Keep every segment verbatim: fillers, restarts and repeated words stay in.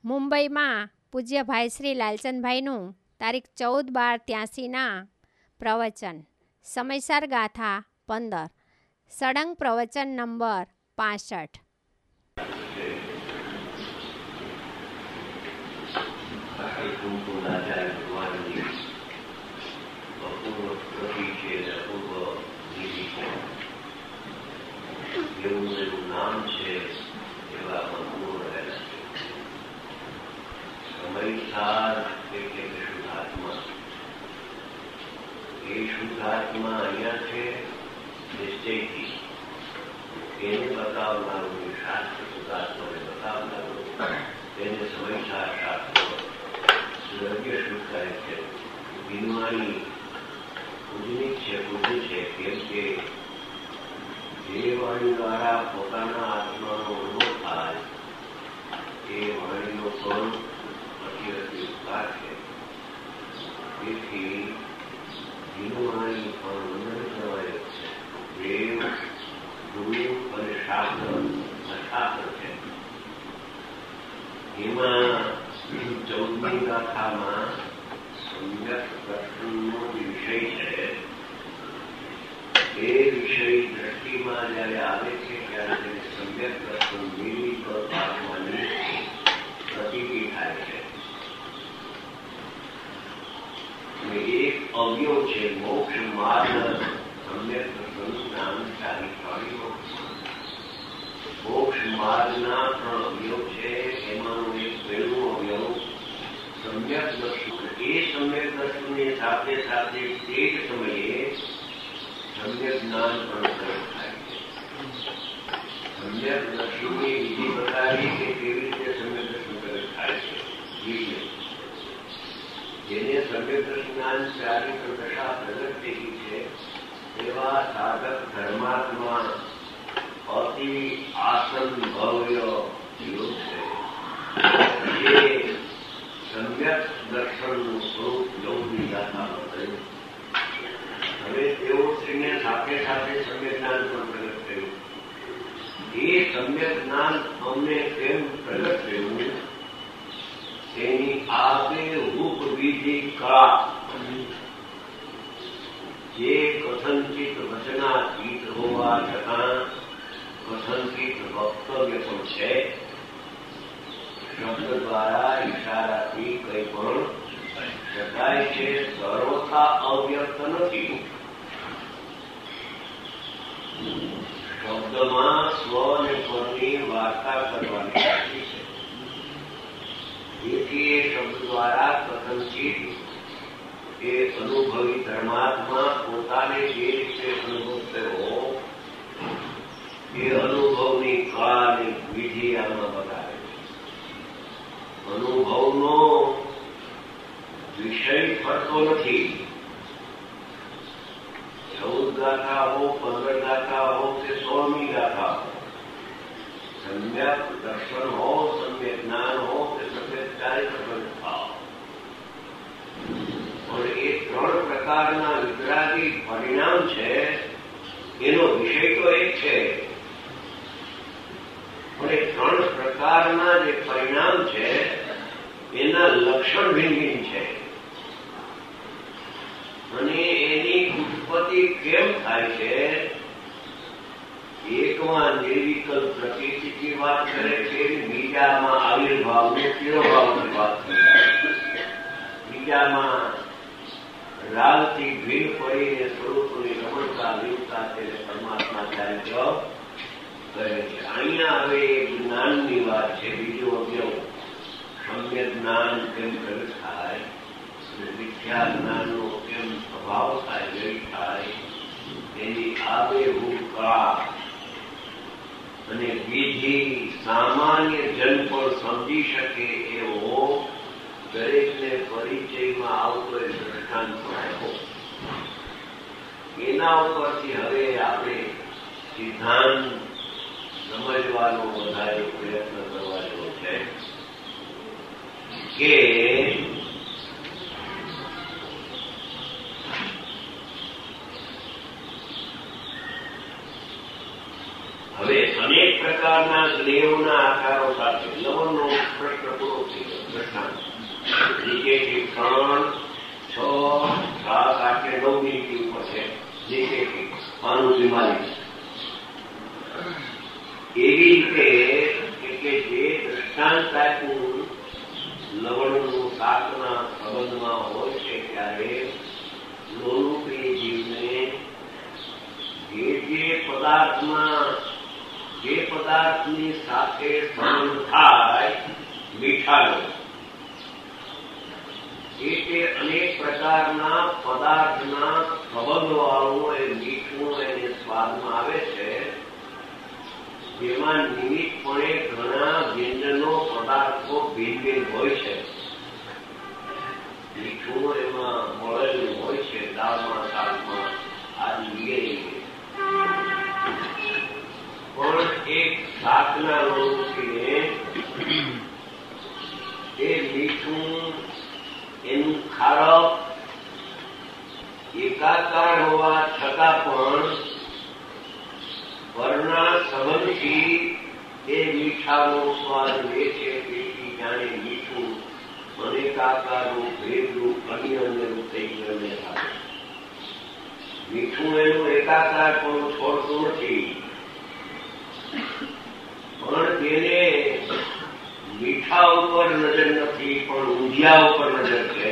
મુંબઈમાં પૂજ્ય ભાઈ શ્રી લાલચંદભાઈનું તારીખ ચૌદ બાર ત્યાસીના પ્રવચન સમયસાર ગાથા પંદર સળંગ પ્રવચન નંબર પાસઠ. નામ છે એવા પૂર્ણ રહેલા છે. સમયસાર એટલે કે શુદ્ધાત્મા. એ શુદ્ધાત્મા અહીંયા છે નિશ્ચયથી. એને બતાવનારું શાસ્ત્ર શુદ્ધાત્માને બતાવનારું તેને સમયસાર શાસ્ત્ર દ્રવ્ય શુદ્ધ કરે છે. વિનવાણી પૂજનિક છે, પૂજ્ય છે. કેમ કે જે વાણી દ્વારા પોતાના આત્માનો અનુભવ થાય એ વાણીનો પણ અતિરતિ ઉપકાર છે. તેથી વિનવાણી પણ વંદન કરવાય છે. દેવ, ગુરુ અને શાસ્ત્ર શાસ્ત્ર છે. એમાં ચૌદમી ગાથામાં સમ્યક દર્શનનો વિષય છે. એ વિષય દ્રષ્ટિમાં જયારે આવે છે ત્યારે તેને સમ્યક દર્શન મેળવી પામવાની પ્રતીતિ થાય છે. અને એક અવયવ છે મોક્ષ માર્ગ સમ્યક દર્શન જ્ઞાનશાળી પ્રાણીઓ. મોક્ષ માર્ગના ત્રણ અવયવ છે. એમાંનું એક પહેલું અવયવ સમ્યક દર્શન. એ સમ્યક દર્શનની સાથે સાથે તે જ સમયે સમ્યક જ્ઞાન પણ પ્રગટ થાય છે. સમ્યક દર્શનની વિધિ બતાવી કે કેવી રીતે સમ્યક દર્શન પ્રગટ થાય છે. જેને સમ્યક દર્શન જ્ઞાન ચારિત્ર દશા પ્રગટ થઈ છે એવા સાધક ધર્માત્મા અતિ આસન ભવ્ય યોગ છે. જે સમ્યક દર્શનનું સ્વરૂપ યોગની ગાથા બતાવ્યું. હવે તેઓ શ્રીને સાથે સાથે સમ્યક જ્ઞાન પણ પ્રગટ થયું. એ સમ્યક જ્ઞાન અમને કેમ પ્રગટ થયું તેની આબેહૂબ વિધિ કળા જે કથનચિત વચનાતીત હોવા છતાં કથનચિત વક્તવ્ય પણ છે. શબ્દ દ્વારા ઈશારાથી કંઈ પણ શકાય છે. સર્વથા અવ્યક્ત નથી. શબ્દમાં સ્વ અને પરની વાર્તા કરવાની શક્તિ છે. તેથી એ શબ્દ દ્વારા કથનચિત એ અનુભવી ધર્માત્મા પોતાને જે રીતે અનુભવ થયો એ અનુભવની કળાની વિધિ આમાં બતાવે છે. અનુભવનો વિષય ફરતો નથી. ચૌદ ગાથા હો, પંદર ગાથા હો કે સોળમી ગાથા હો, સમ્યક દર્શન હો, સમ્યક જ્ઞાન હો કે સમ્યક ચારિત્ર ભાવ, પણ એ ત્રણ પ્રકારના વિતરાગી પરિણામ છે. એનો વિષય તો એક છે, પણ એ ત્રણ પ્રકારના જે પરિણામ છે એના લક્ષણ ભિન્ન ભિન્ન છે. અને એની ઉત્પત્તિ કેમ થાય છે? એકમાં નિર્વિકલ્પ પ્રતિષ્ઠિતની વાત કરે છે, બીજામાં આવિર્ભાવને તિરોભાવની વાત કરે છે, બીજામાં રાગથી ભીડ પડીને સ્વરૂપની રમણતા લીનતા તેને પરમાત્મા ચારિત્ર કહે છે. અહીંયા હવે જ્ઞાનની વાત છે. બીજો અવયવ સમ્યક જ્ઞાન કેમ પ્રગટ થાય, મિથ્યા જ્ઞાનનો કેમ અભાવ થાય, વ્યય થાય, એની આબેહૂબ કળા અને વિધિ સામાન્ય જન પણ સમજી શકે એવો દરેકને પરિચયમાં આવતો એ દ્રષ્ટાંત પણ આપ્યો. એના ઉપરથી હવે આપણે સિદ્ધાંત સમજવાનો વધારે પ્રયત્ન કરવા જેવો છે કે હવે અનેક પ્રકારના જ્ઞેયોના આકારો સાથે લવણનો પ્રશ્ન પૂરો થઈ ત્રણ છ સાત આઠ નવ મિનિટ ઉપર છે જે આનું બીમારી એવી રીતે એટલે જે દ્રષ્ટાંત આપ્યું લવણનું શાકના સંબંધમાં હોય છે ત્યારે લોલુપી જીવને જે જે પદાર્થમાં જે પદાર્થની સાથે સંબંધ થાય મીઠાનો એ તે અનેક પ્રકારના પદાર્થના સંબંધવાળું એ મીઠું એને સ્વાદમાં આવે છે, જેમાં નિમિત્તપણે ઘણા વ્યંજનો પદાર્થો ભિન્ન ભિન્ન હોય છે. મીઠું એમાં મળેલું હોય છે દાળમાં શાકમાં આદિ વગેરે. પણ એક શાકના લોટને એ મીઠું એનું ખારક એકાકાર હોવા છતાં પણ પરના સંબંધથી એ મીઠાનો સ્વાદ લે છે. તેથી જાણે મીઠું અનેકાકારનું ભેદરૂપ અન્ય અન્ય રૂપ થઈ ગયું થાય. મીઠું એનું એકાકાર પણ છોડતું નથી, પણ તેને મીઠા ઉપર નજર નથી પણ ઊંધિયા ઉપર નજર છે.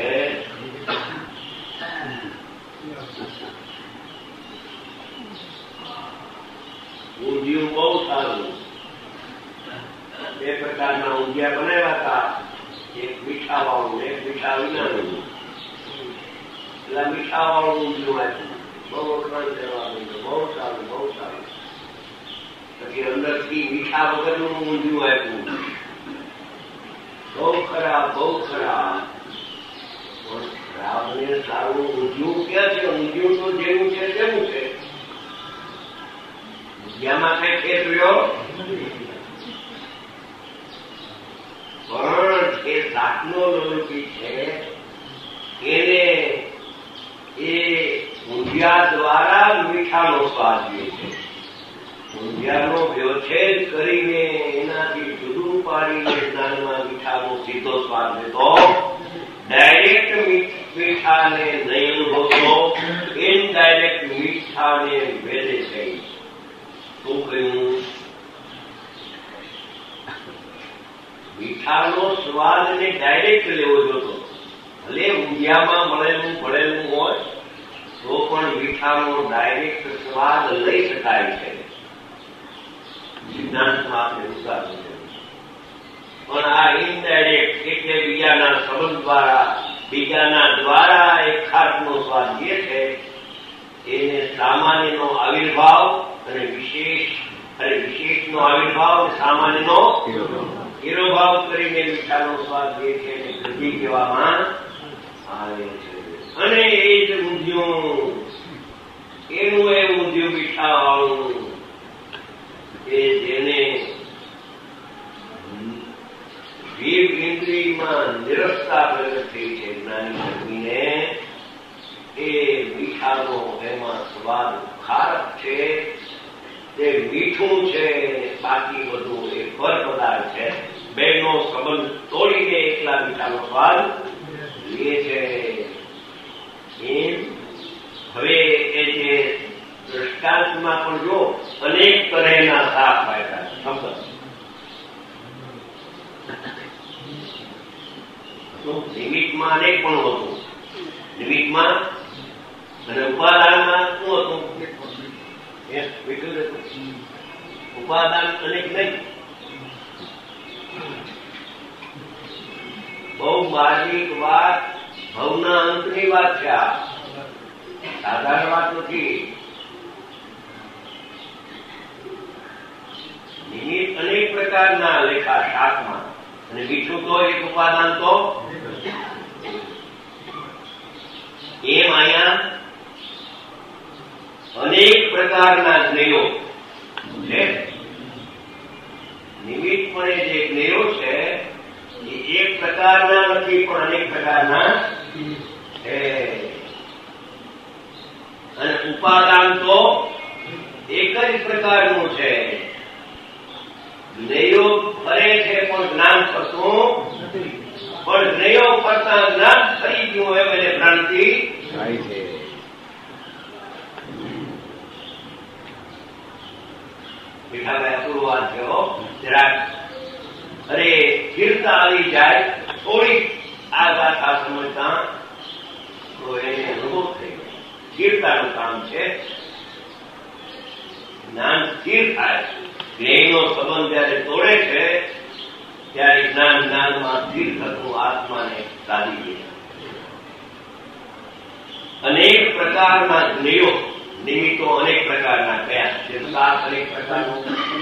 ઊંધિયું બહુ સારું. બે પ્રકારના ઊંધિયા બનાવ્યા હતા, એક મીઠા વાળું એક મીઠા વિનાનું. એટલે મીઠા વાળું ઊંધિયું આપ્યું, બહુ વખણાણ કરવા માંડ્યું, બહુ સારું બહુ સારું. પછી અંદરથી મીઠા વગરનું ઊંધિયું આપ્યું, બહુ ખરાબ બહુ ખરાબ. પણ ખરાબ ને સારું ઊંધિયું ક્યાં છે? ઊંધિયું તો જેવું છે તેવું છે, ઊંધિયામાં કઈ ફેર રહ્યો. પણ એ શાકનો લોલપી છે એને એ ઊંધિયા દ્વારા મીઠાનો સ્વાદ લે છે. ઊંધિયાનો વ્યવચ્છેદ કરીને એનાથી જુદું પાડીને જ્ઞાનમાં મીઠાનો સીધો સ્વાદ લેતો, ડાયરેક્ટ મીઠાને નહીં અનુભવતો, ઇનડાયરેક્ટ મીઠાને વેદે છે. શું કહ્યું? મીઠાનો સ્વાદ ને ડાયરેક્ટ લેવો જોતો. ભલે ઊંધિયામાં મળેલું ભળેલું હોય તો પણ મીઠાનો ડાયરેક્ટ સ્વાદ લઈ શકાય છે. સિદ્ધાંતમાં આપણે ઉતારવું છે. પણ આ ઇનડાયરેક્ટ એટલે બીજાના સંબંધ દ્વારા બીજાના દ્વારા એક ખાટનો સ્વાદ જે છે એને સામાન્યનો આવિર્ભાવ અને વિશેષ અને વિશેષનો આવિર્ભાવ સામાન્યનો તિરોભાવ કરીને મીઠાનો સ્વાદ લે છે અને ગતિ કહેવામાં આવે છે. અને એ જ ઊંધિયું એનું એ ઊંધિયું મીઠા વાળું કે જેને જીવ ઇન્દ્રિયમાં નિરસતા પ્રગટ થઈ છે જ્ઞાની શક્તિને, એ મીઠાનો એમાં સ્વાદ ખારક છે, તે મીઠું છે, બાકી બધું એ પર પદાર્થ છે. બેનો સંબંધ તોડીને એકલા મીઠાનો સ્વાદ લે છે. એમ હવે એ જે દ્રષ્ટાંતમાં પણ જો અનેક તરહના શાક પાડ્યા શબ્દ નિમિત્તમાં અનેક પણ હતું. નિમિત્તમાં અને ઉપાદાનમાં શું હતું? ઉપાદાન અનેક નહીં. બહુ માર્મિક વાત, ભવના અંતની વાત છે. આ સાધારણ વાત નથી. નિમિત્ત અનેક પ્રકારના લેખા શાકમાં, અને મીઠું તો એક ઉપાદાન તો એમ અહીંયા અનેક પ્રકારના જ્ઞેયો છે. નિમિત્તપણે જે જ્ઞેયો છે એ એક પ્રકારના નથી પણ અનેક પ્રકારના છે. અને ઉપાદાન તો એક જ પ્રકારનું છે. જ્ઞેયો ફરે છે પણ જ્ઞાન થતું પણ જ્ઞેયો કરતા જ્ઞાન થઈ ગયું એમ એને ભ્રાંતિ થાય છે. મીઠાભાઈ અપૂર્વ વાત થયો જરાક અરે સ્થિરતા આવી જાય થોડી આ ગાથા સમજતા તો એને અનુભવ થઈ ગયો. સ્થિરતાનું કામ છે. જ્ઞાન સ્થિર થાય. જ્ઞેયનો સંબંધ જયારે તોડે છે ત્યારે જ્ઞાન જ્ઞાનમાં સ્થિર થતું આત્માને સાધી દે. અનેક પ્રકારના જ્ઞેયો નિમિત્તો અનેક પ્રકારના કયા છે? સાત અનેક પ્રકારનું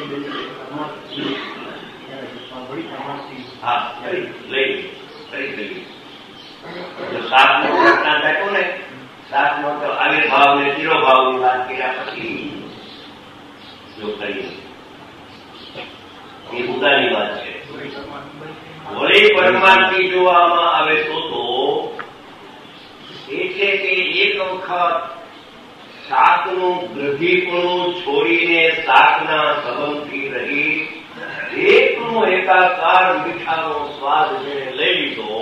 હા લઈ કરી લઈએ. સાતનો ઘટના થયો ને સાતનો તો આવિર્ભાવ ને તિરોભાવની વાત કર્યા પછી જો કરીએ એ મુદ્દાની વાત છે. વળી પરમાર્થી જોવામાં આવે તો તો એટલે કે એક વખત શાકનું ગ્રધીપણું છોડીને શાકના સંબંધથી રહી એકનો એકાકાર મીઠાનો સ્વાદ જેને લઈ લીધો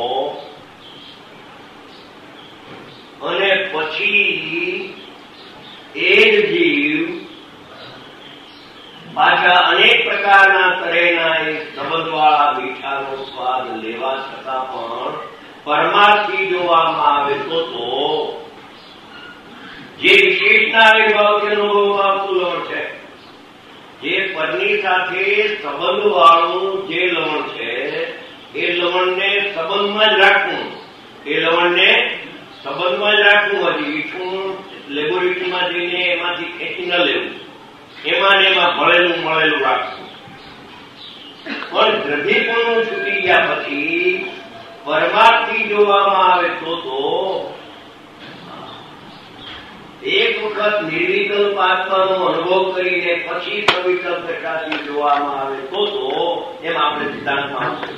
અને પછી એ જ જીવ પાછા અનેક પ્રકારના તરેના એ સંબંધવાળા મીઠાનો સ્વાદ લેવા છતાં પણ પરમાર્થી જોવામાં આવે તો તો જે વિશેષના આવિર્ભાવથી અનુભવમાં આવતું લવણ છે, જે પરની સાથે સંબંધ વાળું જે લવણ છે એ લવણને સંબંધમાં જ રાખવું. એ લવણને સંબંધમાં જ રાખવું. હજી મીઠું લેબોરેટરીમાં જઈને એમાંથી ખેંચી ન લેવું. એમાં ને એમાં ભળેલું મળેલું રાખવું. પણ ગ્રધીપણું છૂટી ગયા પછી પરમાર્થી જોવામાં આવે તો તો એક વખત નિર્વિકલ્પ આત્માનો અનુભવ કરીને પછી સવિકલ્પ દશાથી જોવામાં આવે તો તો એમ આપણે સિદ્ધાંતમાં આવશે.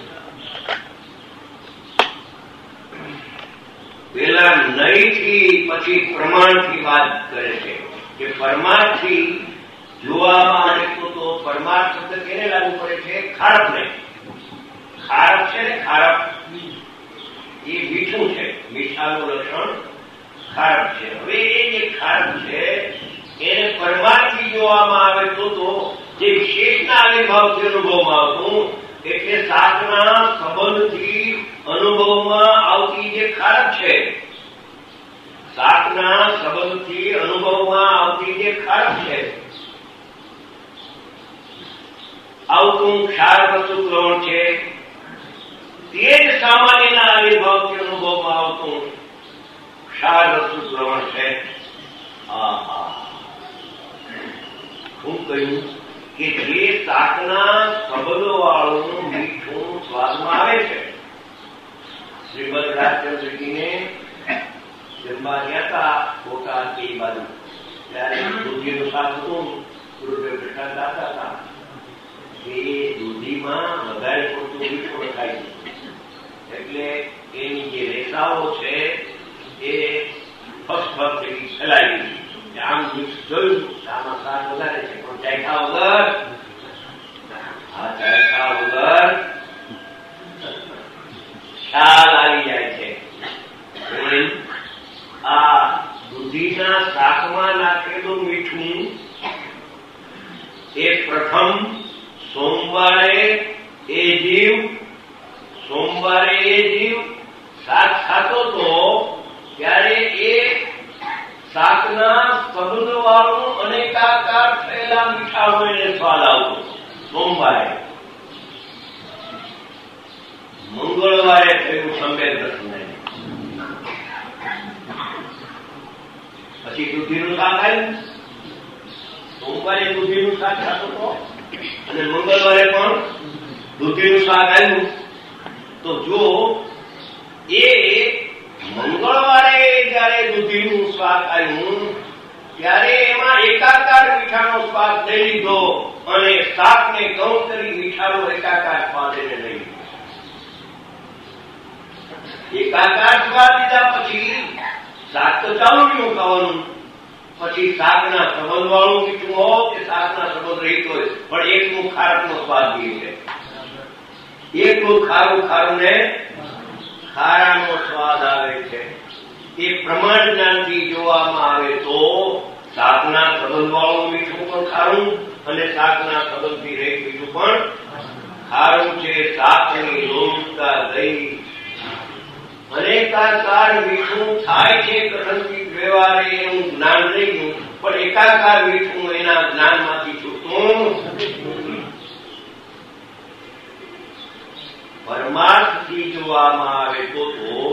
પેલા નહીથી પછી પ્રમાણથી વાત કરે છે કે પરમાર્થી જોવામાં આવે તો તો પરમાર્થ શબ્દ કેને લાગુ પડે છે? ખારપ ને. ખારપ છે ને ખારપ એ મીઠું છે. મીઠાનું લક્ષણ ખારપ છે. હવે એ જે ખારપ છે એને પરમાર્થી જોવામાં આવે તો તો જે વિશેષના આવિર્ભાવથી અનુભવમાં આવતું એટલે શાકના સંબંધથી અનુભવમાં આવતી જે ખારપ છે, શાકના સંબંધથી અનુભવમાં આવતી જે ખારપ છે આવતું ક્ષાર વસ્તુ ગ્રહણ છે તે જ સામાન્યના આવિર્ભાવથી અનુભવમાં આવતું ક્ષાર વસ્તુ ગ્રહણ છે. હું કહ્યું કે જે શાકના સંબંધો વાળું મીઠું સ્વાદમાં આવે છે. શ્રીમદ રાજચંદ્રજીને જન્મા ગયા હતા મોટા એ બાજુ ત્યારે દૂધીનું શાક હતું. ગુરુદેવ પ્રસાદ દાતા હતા એ દૂધીમાં વધારે પડતું મીઠું રખાય છે એટલે એની જે રેસાઓ છે એ ફસફસ એવી ફેલાઈ ગઈ. આમ મિક્સ જોયું આમાં શાક વધારે છે પણ ચાખ્યા વગર આ ચાખ્યા વગર ખ્યાલ આવી જાય છે. આ દૂધીના શાકમાં નાખેલું મીઠું એ પ્રથમ સોમવારે એ જીવ સોમવારે એ જીવ શાક ખાતો તો ત્યારે એ શાકના સંબંધ વાળું અનેકાકાર થયેલા મીઠાનો એને સ્વાદ આવતો. સોમવારે મંગળવારે થયું સંવેદ દર્શન. પછી દૂધીનું શાક આવ્યું. સોમવારે દૂધીનું શાક ખાતો હતો અને મંગળવારે પણ દૂધીનું શાક આવ્યું. તો જો એ મંગળવારે જયારે દૂધીનું શાક આવ્યું ત્યારે એમાં એકાકાર મીઠાનો સ્વાદ લઈ લીધો અને શાકને ગૌણ કરી મીઠાનો એકાકાર સ્વાદ એને લઈ લીધો. એકાકાર સ્વાદ લીધા પછી શાક તો ચાલુ રહ્યું ખાવાનું. પછી શાકના સંબંધ વાળું મીઠું હોય કે શાકના સંબંધ રહીત હોય પણ એકનું ખારકનો સ્વાદ બી છે. એકલું ખારું ખારું ને ખારાનો સ્વાદ આવે છે. એ પ્રમાણ જ્ઞાનથી જોવામાં આવે તો શાકના સંબંધવાળું મીઠું પણ ખારું અને શાકના સંબંધથી રહિત મીઠું પણ ખારું છે. શાકની લોલતા ગઈ અનેકાકાર મીઠું થાય છે કથનથી વ્યવહારે એનું જ્ઞાન નહીં, પણ એકાકાર મીઠું એના જ્ઞાનમાંથી છૂટતું પરમાર્થથી જોવામાં આવે તો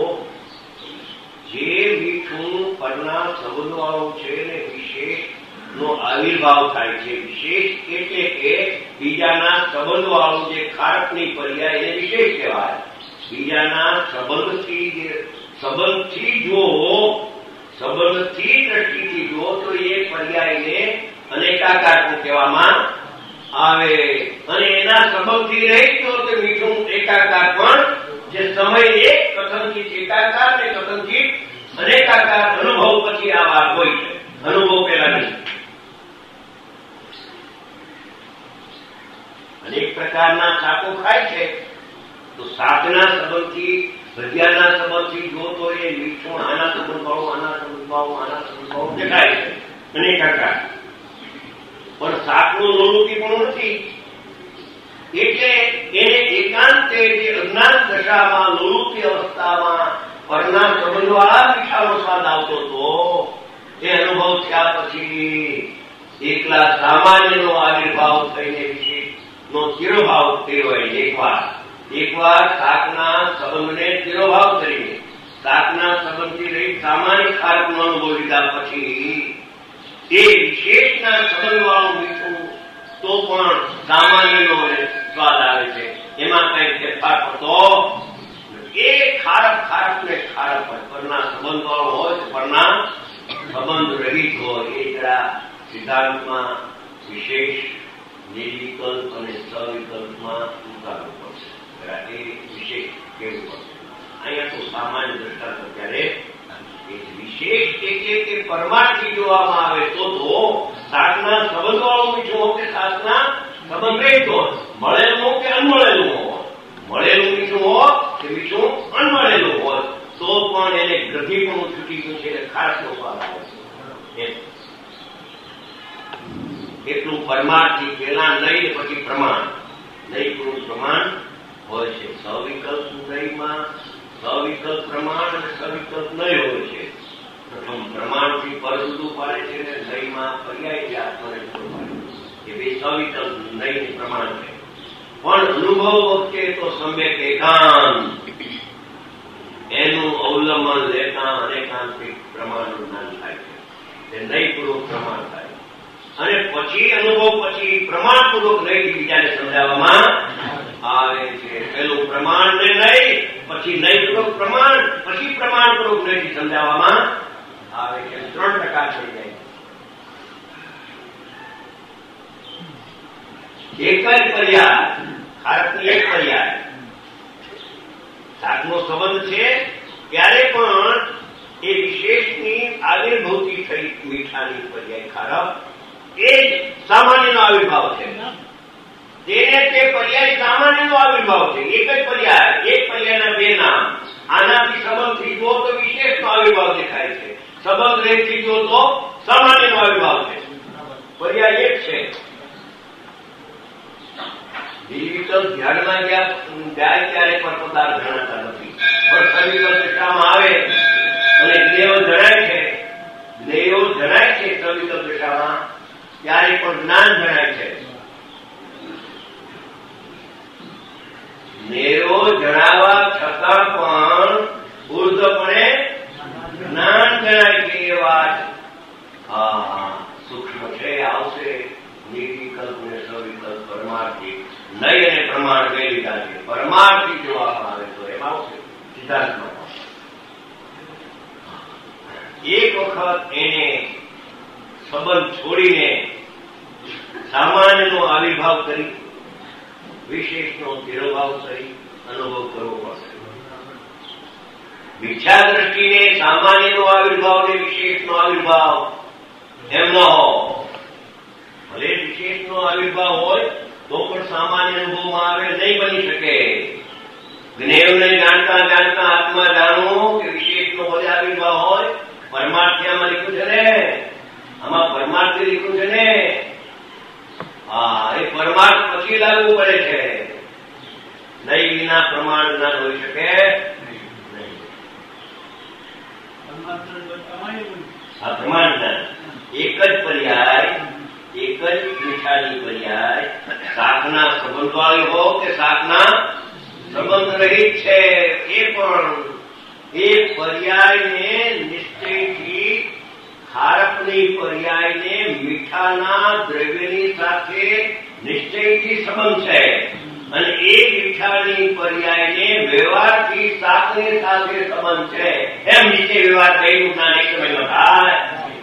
જે મીઠું પરના સંબંધવાળું છે ને વિશેષ નો આવિર્ભાવ થાય છે. વિશેષ એટલે કે બીજાના સંબંધવાળું જે ખારકની પર્યાય એને વિશેષ કહેવાય. બીજાના સંબંધથી જે સંબંધથી જો સંબંધથી દ્રષ્ટિથી જો તો એ પર્યાયને અનેકાકાર કહેવામાં આવે અને એના સંબંધથી રહી તો મીઠું એકાકાર પણ જે સમય એક કથનથી એકાકાર ને કથનથી અનેકાકાર અનુભવ પછી આ વાત હોય છે. અનુભવ પેલા નહીં. અનેક પ્રકારના શાકો ખાય છે તો શાકના સંબંધથી ભજીયાના સંબંધથી જો તો એ મીઠું આના સંબંધવાળું આના સંબંધવાળું આના સંબંધવાળું દેખાય છે અનેકાકાર, પણ શાકનું લોલુકી પણ નથી. એટલે એને એકાંતે જે અજ્ઞાન દશામાં લોલુકી અવસ્થામાં પરના સંબંધવાળા મીઠાનો સ્વાદ આવતો હતો એ અનુભવ થયા પછી એકલા સામાન્યનો આવિર્ભાવ થઈને વિશે નો તિરોભાવ થયો. એકવાર એકવાર શાકના સંબંધને તિરોભાવ કરીને શાકના સંબંધથી રહી સામાન્ય ખારકનો અનુભવ લીધા પછી એ વિશેષના સંબંધવાળું મીઠું તો પણ સામાન્યનો સ્વાદ આવે છે. એમાં કઈ ફેરફાર પડતો એ ખારક ખારક ને ખારક હોય, પરના સંબંધવાળો હોય તો પરના સંબંધ રહિત હોય. એ જરા સિદ્ધાંતમાં વિશેષ નિર્વિકલ્પ અને સવિકલ્પમાં ઉતારવું પડશે. એ વિશેષ કેવું પડશે. અહીંયા તો સામાન્ય દ્રષ્ટાંત અત્યારે વિશેષ એટલે કે પરમાર્થી જોવામાં આવે તો તો શાકના સંબંધવાળું મીઠું હોય કે શાકના સંબંધ રહેતો મળેલું હોય કે અનમળેલું હોય, મળેલું મીઠું હોય કે મીઠું અનમળેલું હોય તો પણ એને ગ્રહી પણ છૂટી ગયું છે એટલે ખાસનો સ્વાદ આવે છે. એટલું પરમાર્થી પેલા નહીં પછી પ્રમાણ નહીં પૂરું પ્રમાણ હોય છે. સવિકલ્પ નહીંમાં સવિકલ્પ પ્રમાણ અને સવિકલ્પ નહીં હોય છે. પ્રથમ પ્રમાણથી પર જુદું પાડે છે અને નહીંમાં પર્યાય આત્માને જુદું પાડે છે. એ બે સવિકલ્પ નહીં પ્રમાણ છે. પણ અનુભવ વખતે તો સમ્યક એકાંત એનું અવલંબન લેતા અનેકાંતિક પ્રમાણનું જ્ઞાન થાય છે. તે નહીં પૂર્વક પ્રમાણ થાય અને પછી અનુભવ પછી પ્રમાણપૂર્વક નહીં બીજાને સમજાવવામાં આવે છે. પેલું પ્રમાણ ને નહીં પછી નહીં પૂર્વક પ્રમાણ પછી પ્રમાણપૂર્વક નહીં સમજાવવામાં આવે છે. ત્રણ ટકા થઈ જાય. એક જ પર્યાય ખારકની એક પર્યાય શાકનો સંબંધ છે ત્યારે પણ એ વિશેષની આવિર્ભૂતિ થઈ મીઠાની પર્યાય ખારક એ જ સામાન્યનો આવિર્ભાવ છે. તેને તે પર્યાય સામાન્યનો આવિર્ભાવ છે. એક જ પર્યાય એક પર્યાયના બે નામ. આનાથી સંબંધથી જો તો વિશેષનો આવિર્ભાવ દેખાય છે, સંબંધ રહેથી જો તો સામાન્યનો આવિર્ભાવ છે. પર્યાય એક છે. નિર્વિકલ્પ ધ્યાનમાં ગયા જાય ત્યારે પણ પદાર્થ જણાતા નથી, પણ સવિકલ્પ દશામાં આવે અને જ્ઞેયો જણાય છે. જ્ઞેયો જણાય છે સવિકલ્પ દશામાં ત્યારે પણ જ્ઞાન જણાય છે. જ્ઞેયો જણાવવા છતાં પણ ઉર્ધપણે જ્ઞાન જણાય છે. એ વાત હા સૂક્ષ્મ છે. આવશે નિર્વિકલ્પ ને સવિકલ્પ પરમાર્થી નહીં અને પ્રમાણ બે લીધા છે. પરમાર્થી જોવામાં આવે તો એમાં આવશે સિદ્ધાંતમાં. એક વખત એને સંબંધ છોડીને સામાન્યનો આવિર્ભાવ કરી વિશેષનો તિરોભાવ કરી અનુભવ કરવો પડશે. મિથ્યા દ્રષ્ટિને સામાન્યનો આવિર્ભાવ ને વિશેષનો આવિર્ભાવ એમ ન હો. ભલે વિશેષનો આવિર્ભાવ હોય તો પણ સામાન્ય અનુભવમાં આવે નહીં બની શકે. જ્ઞેયને જાણતા જાણતા આત્મા હોઈ શકે નહીં. આ પ્રમાણ જ્ઞાન એક જ પર્યાય, એક જ મીઠાની પર્યાય શાકના સંબંધ વાળી હો કે શાકના સંબંધ રહિત છે, એ પણ એ પર્યાયને નિશ્ચયથી ખારકની પર્યાયને મીઠાના દ્રવ્યની સાથે નિશ્ચયથી સંબંધ છે, અને એ મીઠાની પર્યાયને વ્યવહારથી શાકની સાથે સંબંધ છે. એમ નીચે વ્યવહાર કઈનું જ્ઞાન એક સમયમાં થાય,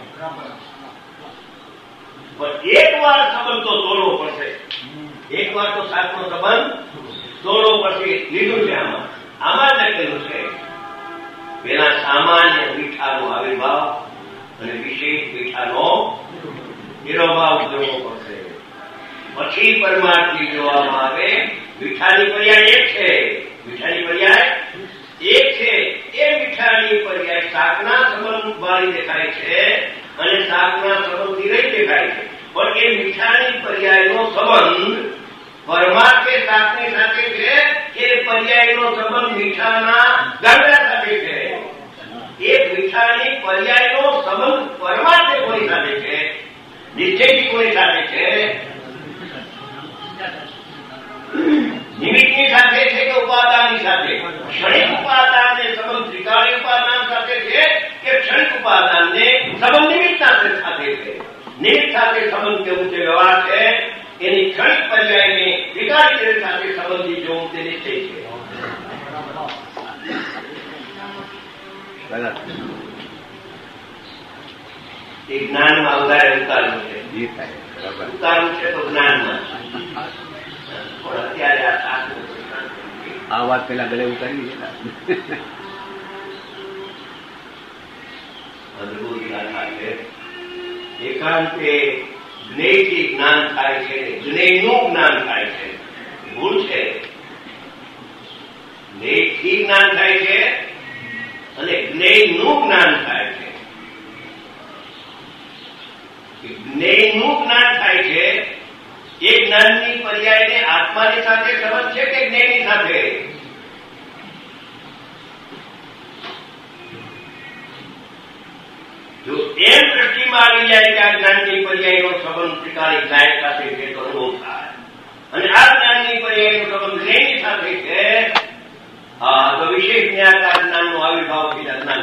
પણ એક વાર સંબંધ તો તોડવો પડશે. એક વાર તો શાકનો સંબંધ તોડવો પડશે. લીધું છે આમાં આમાં લખેલું છે પેલા સામાન્ય મીઠાનો આવિર્ભાવ અને વિશેષ મીઠાનો નિરોભાવ જોવો પડશે. પછી પરમાર્થી જોવામાં આવે મીઠાની પર્યાય એક છે, મીઠાની પર્યાય એક છે. એ મીઠાની પર્યાય શાકના સંબંધ વાળી દેખાય છે અને શાકના સંબંધથી રહી દેખાય છે, પણ એ મીઠાની પર્યાયનો સંબંધ પરમાર્થે શાકની સાથે છે. એ પર્યાયનો સંબંધ મીઠાના ગાંગડા સાથે છે. એ મીઠાની પર્યાયનો સંબંધ પરમાર્થે કોની સાથે છે? નિશ્ચયથી કોની સાથે છે? નિમિત્તની સાથે છે કે ઉપાદાનની સાથે? ક્ષણિક ઉપાદાનને સંબંધ ત્રિકાળી ઉપાદાન સાથે છે કે ક્ષણિક ઉપાદાનને સંબંધ નિમિત્ત સાથે છે? નિમિત્ત સાથે સંબંધ કેવું છે? વ્યવહાર છે. એની ક્ષણિક પર્યાયને ત્રિકાળી સાથે સંબંધી જોવું તે નિશ્ચય છે. એ જ્ઞાનમાં ઉદારે ઉતારવું છે, ઉતારવું છે તો જ્ઞાનમાં. પણ અત્યારે આ શાસ્ત્ર આ વાત પેલા ગળે ઉતારી છે. એકાંતે જ્ઞેયથી જ્ઞાન થાય છે, જ્ઞેયનું જ્ઞાન થાય છે. ભૂલ છે. જ્ઞેયથી જ્ઞાન થાય છે અને જ્ઞેયનું જ્ઞાન થાય છે. જ્ઞેયનું જ્ઞાન થાય છે. એ જ્ઞાનની પર્યાયને આત્માની સાથે સંબંધ છે કે જ્ઞેયની સાથે? જો એમ દ્રષ્ટિમાં આવી જાય કે આ જ્ઞાનની પર્યાયનો સંબંધ ત્રિકાળી ગાય સાથે છે તો અનુભવ થાય, અને આ જ્ઞાનની પર્યાયનો સંબંધ જ્ઞેયની સાથે છે તો વિશેષ જ્ઞાતા જ્ઞાનનો આવિર્ભાવ બીજા જ્ઞાન.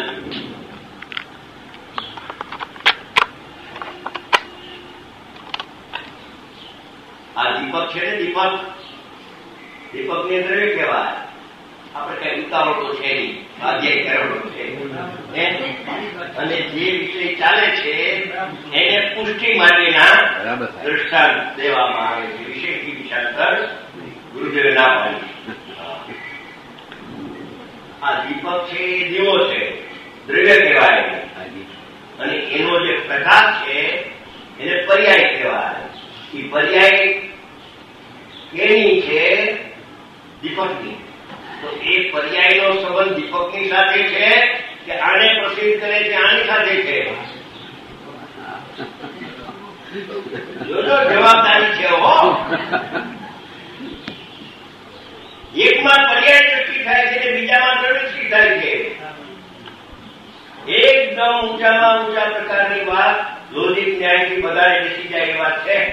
આ દીપક છે ને, દીપક દીપક ની અંદર એ કહેવાય આપણે કઈ ઉતાવળ તો છે નહીં, સ્વાધ્યાય કરવાનો છે, અને જે વિષય ચાલે છે એને પુષ્ટિ માટેના દ્રષ્ટાંત દેવામાં આવે છે. વિષયથી વિષયાંતર ગુરુદેવે ના પાડી. આ દીપક છે એ દીવો છે, દ્રવ્ય કહેવાય, અને એનો જે પ્રકાશ છે એને પર્યાય કહેવાય. એ પર્યાય કેની છે? દીપકની. તો એ પર્યાયનો સંબંધ દીપકની સાથે છે કે આને પ્રસિદ્ધ કરે છે આની સાથે છે? જોજો જવાબદારી છે હો. એકમાં પર્યાય દ્રષ્ટિ થાય છે ને બીજામાં દ્રષ્ટિ થાય છે. એકદમ ઊંચામાં ઊંચા પ્રકારની વાત લોજિક ન્યાયથી બધાને બેસી જાય એ વાત છે.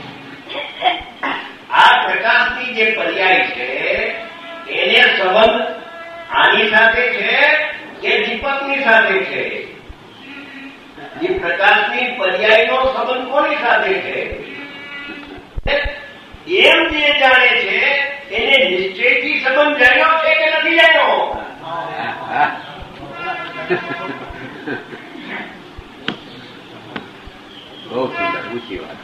આ પ્રકાશની જે પર્યાય છે એને સંબંધ આની સાથે છે કે દીપકની સાથે છે? એ પ્રકાશની પર્યાયનો સંબંધ કોની સાથે છે? એમ જે જાણે છે એને નિશ્ચયથી સંબંધ જાણ્યો છે કે નથી જાણ્યો? બહુ સુંદર ઊંચી વાત.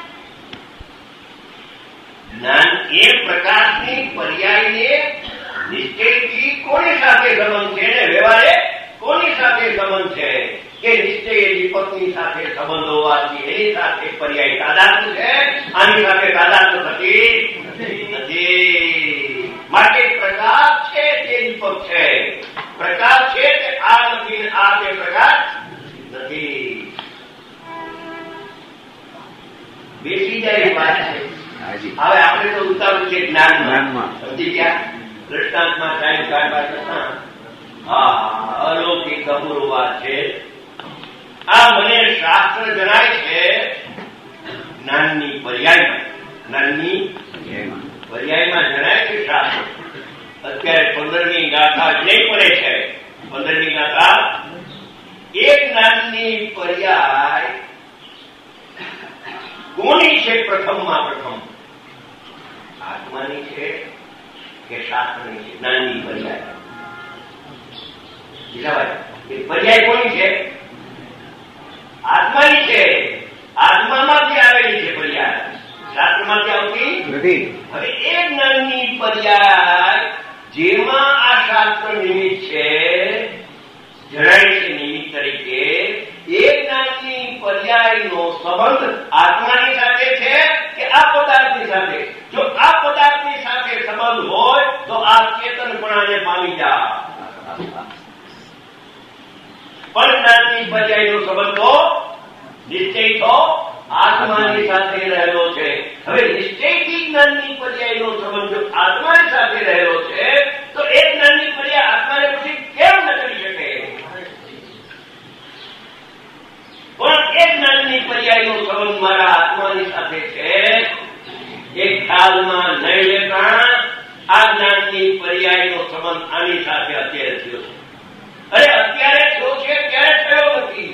જ્ઞાન એ પ્રકાશની પર્યાયને નિશ્ચયથી કોની સાથે સંબંધ છે ને વ્યવહારે કોની સાથે સંબંધ છે? કે નિશ્ચય દીપકની સાથે સંબંધ હોવાથી એની સાથે પર્યાય તાદાત્મ્ય છે, આની સાથે તાદાત્મ્ય થતી નથી. માટે પ્રકાશ છે તે દીપક છે, પ્રકાશ છે તે આ નથી, આ તે પ્રકાશ નથી. બેસી જાય વાત છે. હવે આપણે તો ઉતારવું છે જ્ઞાનમાં. સમજી ગયા? દ્રષ્ટાંતમાં ટાઈમ કાઢવા છતાં હા અલૌકિક અપૂર્વ વાત છે. આ મને શાસ્ત્ર જણાય છે જ્ઞાનની પર્યાયમાં, જ્ઞાનની પર્યાયમાં જણાય છે શાસ્ત્ર. અત્યારે પંદરમી ગાથા જ નહીં પડે છે. પંદરમી ગાથા એક જ્ઞાનની પર્યાય કોની છે? પ્રથમમાં પ્રથમ આત્માની છે કે શાસ્ત્રની છે? જ્ઞાનની પર્યાય એ પર્યાય કોની છે? આત્માની છે. આત્મામાંથી આવેલી છે પર્યાય, શાસ્ત્રમાંથી આવતી નથી. હવે એ જ્ઞાનની પર્યાય જેમાં આ શાસ્ત્ર નિમિત્ત છે, જણાય છે નિમિત્ત તરીકે, એ જ્ઞાનની પર્યાયનો સંબંધ આત્માની સાથે છે કે આ પદાર્થની સાથે? જો આ પદાર્થની સાથે સંબંધ હોય તો આ ચેતનપણાને પામી જા. પણ જ્ઞાનની પર્યાયનો સંબંધ તો નિશ્ચય તો આત્માની સાથે રહેલો છે. હવે નિશ્ચયથી જ્ઞાનની પર્યાયનો સંબંધ જો આત્માની સાથે રહેલો છે તો એ જ્ઞાનની પર્યાય આત્માને પછી કેમ ન કરી શકે? પણ એ જ્ઞાનની પર્યાયનો સંબંધ મારા આત્માની સાથે છે એ ખ્યાલમાં નહીં લેતા આ જ્ઞાનની પર્યાયનો સંબંધ આની સાથે અત્યારે થયો છે. અરે અત્યારે થયો છે ત્યારે થયો નથી,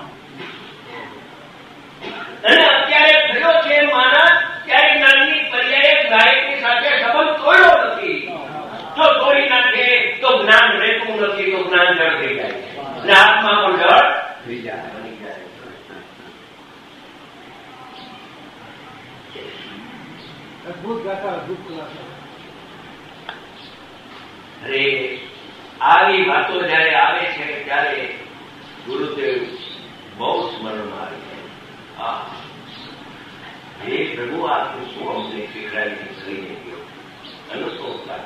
અને અત્યારે થયો છે મારા ત્યારે જ્ઞાનની પર્યાય ગાયકની સાથે સંબંધ તોડ્યો નથી. જો તોડી નાખે તો જ્ઞાન રહેતું નથી, તો જ્ઞાન જળ થઈ જાય અને આત્મા પણ જળ થઈ જાય. અરે આવી વાતો જયારે આવે છે ત્યારે ગુરુદેવ બહુ સ્મરણમાં આવે છે. હા, હે પ્રભુ આપનું શું અમને શીખડાવીને કરીને ગયો. અનુસો ઉપકાર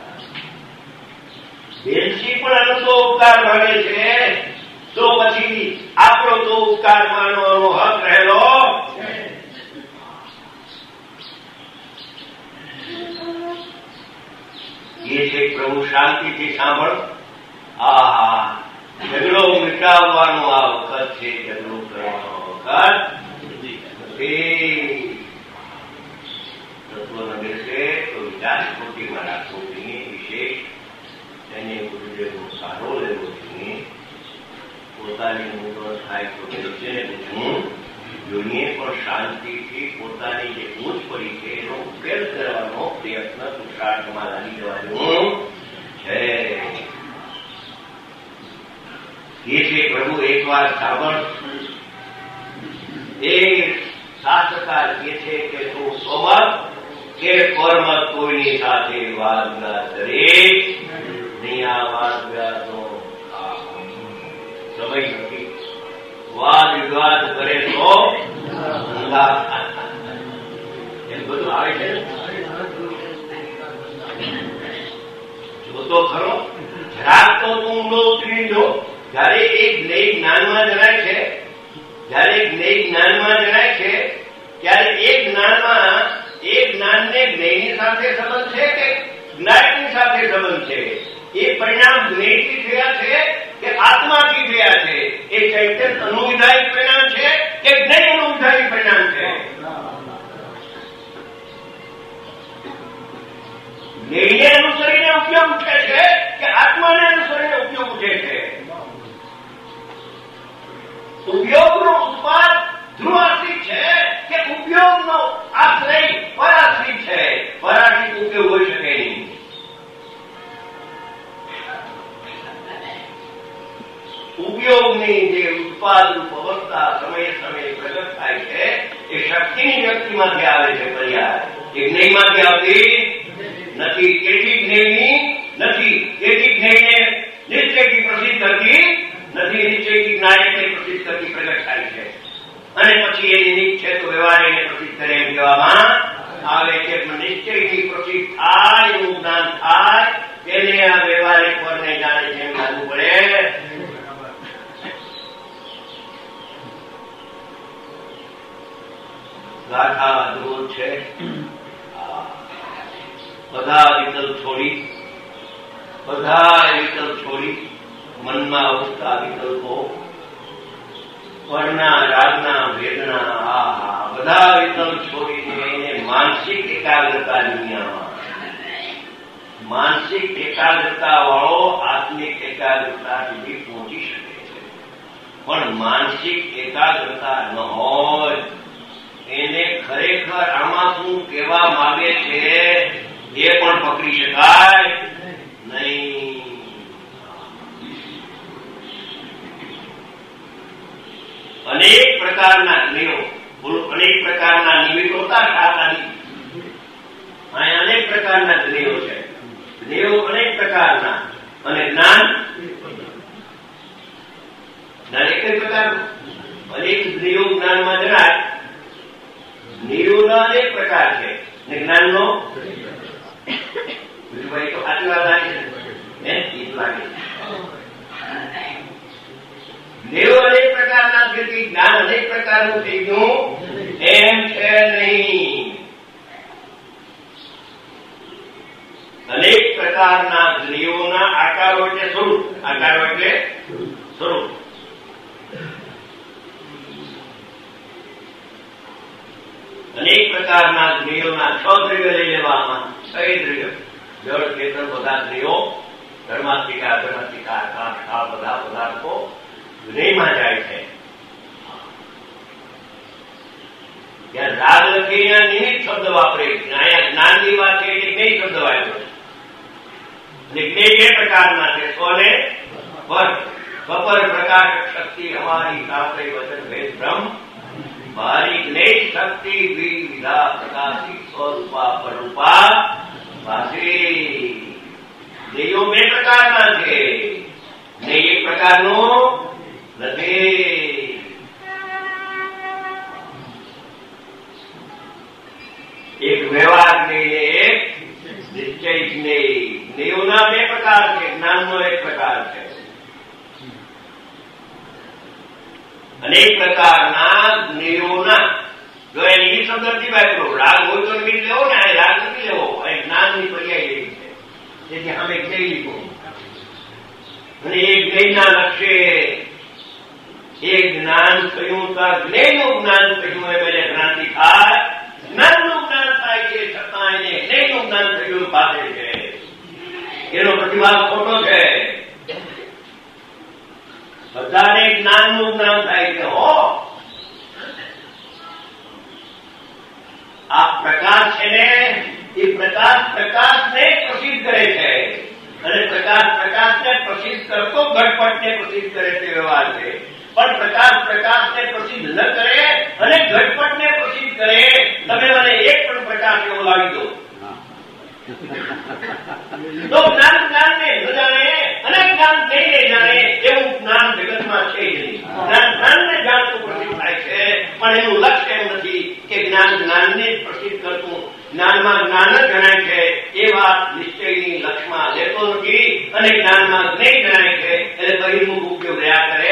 બેનસી પણ અનુસો ઉપકાર માને છે, તો પછી આપણો તો ઉપકાર માનવાનો હક રહેલો. એ છે પ્રભુ શાંતિથી સાંભળ. આ ઝઘડો મિટાવવાનો આ વખત છે, ઝઘડો કરવાનો વખત તત્વનગર છે તો વિચાર સ્મૃતિમાં રાખવો જોઈએ. વિશેષ એને ગુરુદેવનો સારો લેવો જોઈએ. પોતાની મૂંઝવણ થાય તો નીચેને પૂછવું જોઈએ, પણ શાંતિથી પોતાની જે ઊંચ પડી છે એનો ઉકેલ કરવાનો પ્રયત્ન પુરુષાર્થમાં લાગી જવા જેવું છે. એ છે પ્રભુ એકવાર સાંભળ. એ શાસ્ત્રકાર કહે છે કે તું સોમત કે પરમત કોઈની સાથે વાદ વિવાદ કરે નહીં. આ વાદ વિવાદનો સમય નથી. વાદ વિવાદ કરે તો એમ બધું આવે છે. જો તો ખરો જરાક તો તું ઊંડો ઉતરી જો. જયારે એક જ્ઞેય જ્ઞાનમાં જણાય છે, જયારે જ્ઞેય જ્ઞાનમાં જણાય છે ત્યારે એ જ્ઞાનમાં એ જ્ઞાનને જ્ઞેયની સાથે સંબંધ છે કે જ્ઞાનની સાથે સંબંધ છે? એ પરિણામ જ્ઞેયથી થયા છે કે આત્માથી થયા છે? એ ચૈતન્ય અનુવિધાયક પરિણામ છે કે જ્ઞેય અનુવિધાયક પરિણામ છે? જ્ઞેયને અનુસરીને ઉપયોગ ઉઠે છે કે આત્માને અનુસરીને ઉપયોગ ઉઠે છે? ઉપયોગનો ઉત્પાદ ધ્રુવાશ્રિત છે કે ઉપયોગનો આશ્રય પરાશ્રિત છે? પરાશ્રિત ઉપયોગ હોઈ શકે નહીં. ઉપયોગની જે ઉત્પાદ રૂપ અવસ્થા સમયે સમયે પ્રગટ થાય છે એ શક્તિની વ્યક્તિમાંથી આવે છે. પર્યાય એ જ્ઞેયમાંથી આવતી નથી. કેટલી જ્ઞેયની નથી, કેટલી જ્ઞેયને નિશ્ચયથી પ્રસિદ્ધ કરતી નથી. નિશ્ચયથી જ્ઞાનને પ્રસિદ્ધ કરતી પ્રગટ થાય છે અને પછી એની નીચ છે તો વ્યવહાર એને પ્રસિદ્ધ કરે એમ કહેવામાં આવે છે. નિશ્ચયથી પ્રસિદ્ધ થાય એવું જ્ઞાન થાય તેને આ વ્યવહારિક પરને જાણે છે એમ લાગુ પડે. ગાથા અદભુત છે. બધા વિકલ્પ છોડી બધા વિકલ્પ છોડી મનમાં ઉઠતા વિકલ્પો, વર્ણના, રાગના, ભેદના, આહા બધા વિકલ્પ છોડીને એને માનસિક એકાગ્રતા દુનિયામાં, માનસિક એકાગ્રતા વાળો આત્મિક એકાગ્રતા સુધી પહોંચી શકે છે. પણ માનસિક એકાગ્રતા ન હોય એને ખરેખર આમાં શું કહેવા માંગે છે એ પણ પકડી શકાય નહીં. અનેક પ્રકારના જ્ઞેયો, અનેક પ્રકારના નિમિત્તો ખાતાની અહીંયા અનેક પ્રકારના જ્ઞેયો છે. જ્ઞેયો અનેક પ્રકારના અને જ્ઞાન જ્ઞાન એક જ પ્રકારનું. અનેક જ્ઞેયો જ્ઞાનમાં જણાય. જ્ઞેયોના અનેક પ્રકાર છે ને જ્ઞાનનો ભાઈ તો સાચી વાત લાગે છે ને ગીત લાગે છે. જ્ઞેયો અનેક પ્રકારના છે કે જ્ઞાન અનેક પ્રકારનું થઈ ગયું એમ છે નહીં. અનેક પ્રકારના જ્ઞેયોના આકારો એટલે સ્વરૂપ, આકારો એટલે સ્વરૂપ. અનેક પ્રકારના જ્ઞેયોના છ દ્રવ્ય લઈ લેવામાં. છ દ્રવ્ય જળ, ચેતન બધા જ્ઞેયો, ધર્માસ્તિકા, ધર્માસ્તિકા, આકાશ, આ બધા પદાર્થો જ્ઞેયમાં જાય છે. ત્યાં રાગ લખી નિમિત્ત શબ્દ વાપરે. અહીંયા જ્ઞાનની વાત છે એટલે જ્ઞેય શબ્દ વાપર્યો. જ્ઞેય બે પ્રકારના છે, સ્વ ને પર. સ્વપર પ્રકાશક શક્તિ અમારી શાસ્ત્રે વચન ભેદ બ્રહ્મ મારી જ્ઞેય શક્તિ વિવિધા પ્રકાશી સ્વરૂપા પરરૂપા ભાષી. જ્ઞેયો બે પ્રકારના છે. જ્ઞેય એક પ્રકારનું નથી. એક વ્યવહાર જ્ઞેય, એક નિશ્ચય જ્ઞેય. જ્ઞેયોના બે પ્રકાર છે, જ્ઞાનનો એક પ્રકાર છે. અનેક પ્રકારના જ્ઞેયોના જો એ નિમિત્ત શબ્દ નથી વાપરો. રાગ હોય તો નિમિત્ત લેવો ને, આ રાગ નથી લેવો. અહીં જ્ઞાનની પર્યાય લેવી છે. તેથી અમે જ્ઞેય લીધું અને એ જ્ઞેયના લક્ષ્ય એ જ્ઞાન થયું તો જ્ઞેયનું જ્ઞાન થયું એમ એને ભ્રાંતિ થાય. જ્ઞાનનું જ્ઞાન થાય છે છતાં એને જ્ઞેયનું જ્ઞાન થયું પાસે છે. એનો પ્રતિભાવ ખોટો છે. બધાને જ્ઞાનનું જ્ઞાન થાય છે. હો આ પ્રકાશ છે ને એ પ્રકાશ પ્રકાશને પ્રસિદ્ધ કરે છે અને પ્રકાશ પ્રકાશને પ્રસિદ્ધ કરતો ઘટપટને પ્રસિદ્ધ કરે તે વ્યવહાર છે. પણ પ્રકાશ પ્રકાશને પ્રસિદ્ધ ન કરે અને ઘટપટને પ્રસિદ્ધ કરે. તમે મને એક પણ પ્રકાશ એવો લાવી દો તો જ્ઞાન જ્ઞાનને ન જાણે અને જ્ઞાન થઈને જાણે એવું જ્ઞાન જગતમાં છે જ નહીં. જ્ઞાન જ્ઞાનને જાણતું પ્રસિદ્ધ થાય છે પણ એનું લક્ષ્ય એમ નથી કે જ્ઞાન જ્ઞાનને પ્રસિદ્ધ કરતું. જ્ઞાનમાં જ્ઞાન જ જણાય છે એ વાત નિશ્ચયની લક્ષ્યમાં લેતો નથી અને જ્ઞાનમાં જ્ઞેય જણાય છે એટલે બહિર્મુખ ઉપયોગ રહ્યા કરે.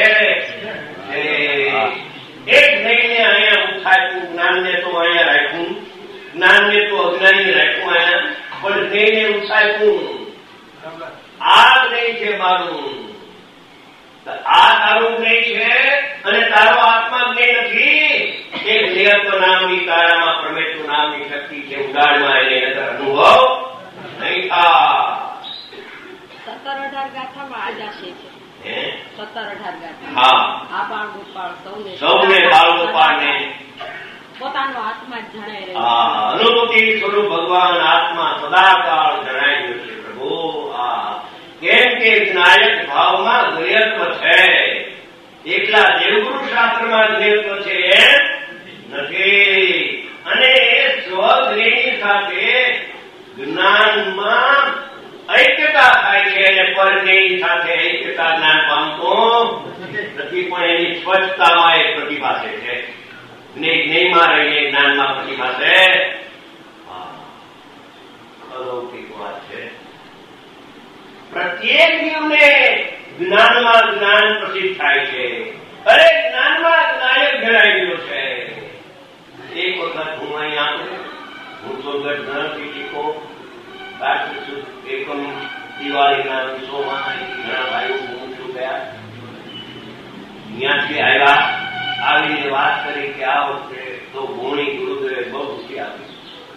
એક જ્ઞેયને અહીંયા ઉઠાવ્યું, જ્ઞાનને તો અહીંયા રાખ્યું, જ્ઞાનને તો અજ્ઞાની રાખ્યું અહીંયા, પણ જ્ઞેયને ઉઠાવ્યું. આ જ્ઞેય છે મારું, આ તારું જ્ઞેય છે અને તારો આત્મા જ્ઞેય નથી. એ જ્ઞેયત્વ નામની તારામાં પરમેશ્વર નામની શક્તિ છે. ઉડાડમાં એને નજર અનુભવ નહીં થાય. સત્તર અઢાર ગાથામાં આ જ આશય છે. સત્તર અઢાર ગાથા. હા, આ બાળ ગોપાળ સૌને સૌને બાળ ગોપાળને પોતાનો આત્મા જ જણાય રહે. હા, અનુભૂતિ સ્વરૂપ ભગવાન આત્મા સદાકાળ જણાય ગયો છે પ્રભુ. આ કેમ કે જ્ઞાયક ભાવમાં જ્ઞેયત્વ છે. એકલા દેવગુરુ શાસ્ત્રમાં જ્ઞેયત્વ છે એમ નથી. અને સ્વજ્ઞેયની સાથે જ્ઞાનમાં ઐક્યતા થાય છે અને પરજ્ઞેયની સાથે ઐક્યતા જ્ઞાન પામતો નથી. પણ એની સ્વચ્છતામાં એક પ્રતિભાસે છે. જ્ઞેયમાં રહીને જ્ઞાનમાં પ્રતિભાસે. અલૌકિક વાત છે. પ્રત્યેક જીવને જ્ઞાનમાં જ્ઞાન પ્રસિદ્ધ થાય છે. અરે જ્ઞાનમાં જ્ઞાયક જણાઈ ગયો છે. એક વખત હું અહીંયા હું તો ગઢ નથી શીખો એકમ દિવાળીના દિવસોમાં ઘણા ભાઈઓ હું ગયા ત્યાંથી આવ્યા, આવીને વાત કરી કે આ વખતે તો ગુણી ગુરુદેવે બહુ ખુશી આપી.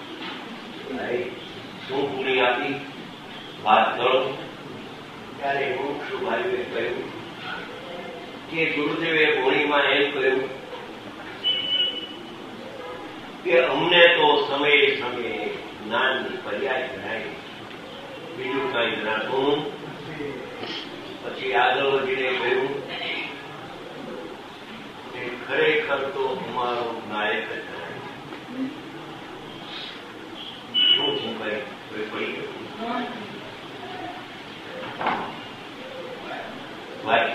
શું ગુણી આપી વાત કરો. ત્યારે હું શું ભાઈઓએ કહ્યું કે ગુરુદેવે ગુણીમાં એમ કહ્યું કે અમને તો સમયે સમયે જ્ઞાનની પર્યાય જણાય, બીજું કઈ જણાતું. પછી આગળ વધીને કહ્યું કે ખરેખર તો અમારો નાયક જ જણાય. શું શું કહે પડી ગયું ભાઈ.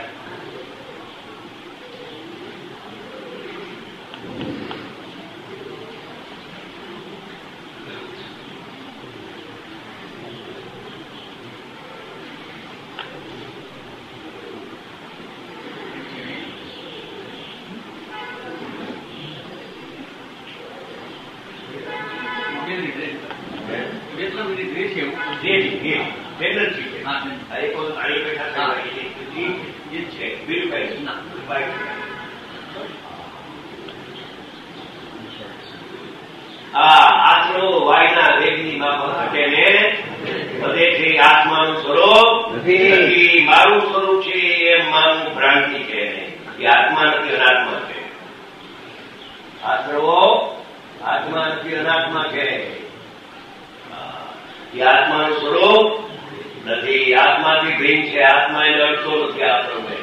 આત્માનું સ્વરૂપ નથી, મારું સ્વરૂપ છે એમ માનવું ભ્રાંતિ છે. એ આત્મા નથી, અનાત્મા છે. આશ્રવો આત્મા નથી, અનાત્મા છે. એ આત્માનું સ્વરૂપ નથી, આત્માથી ભિન્ન છે. આત્મા એને અડતો નથી. આશ્રમે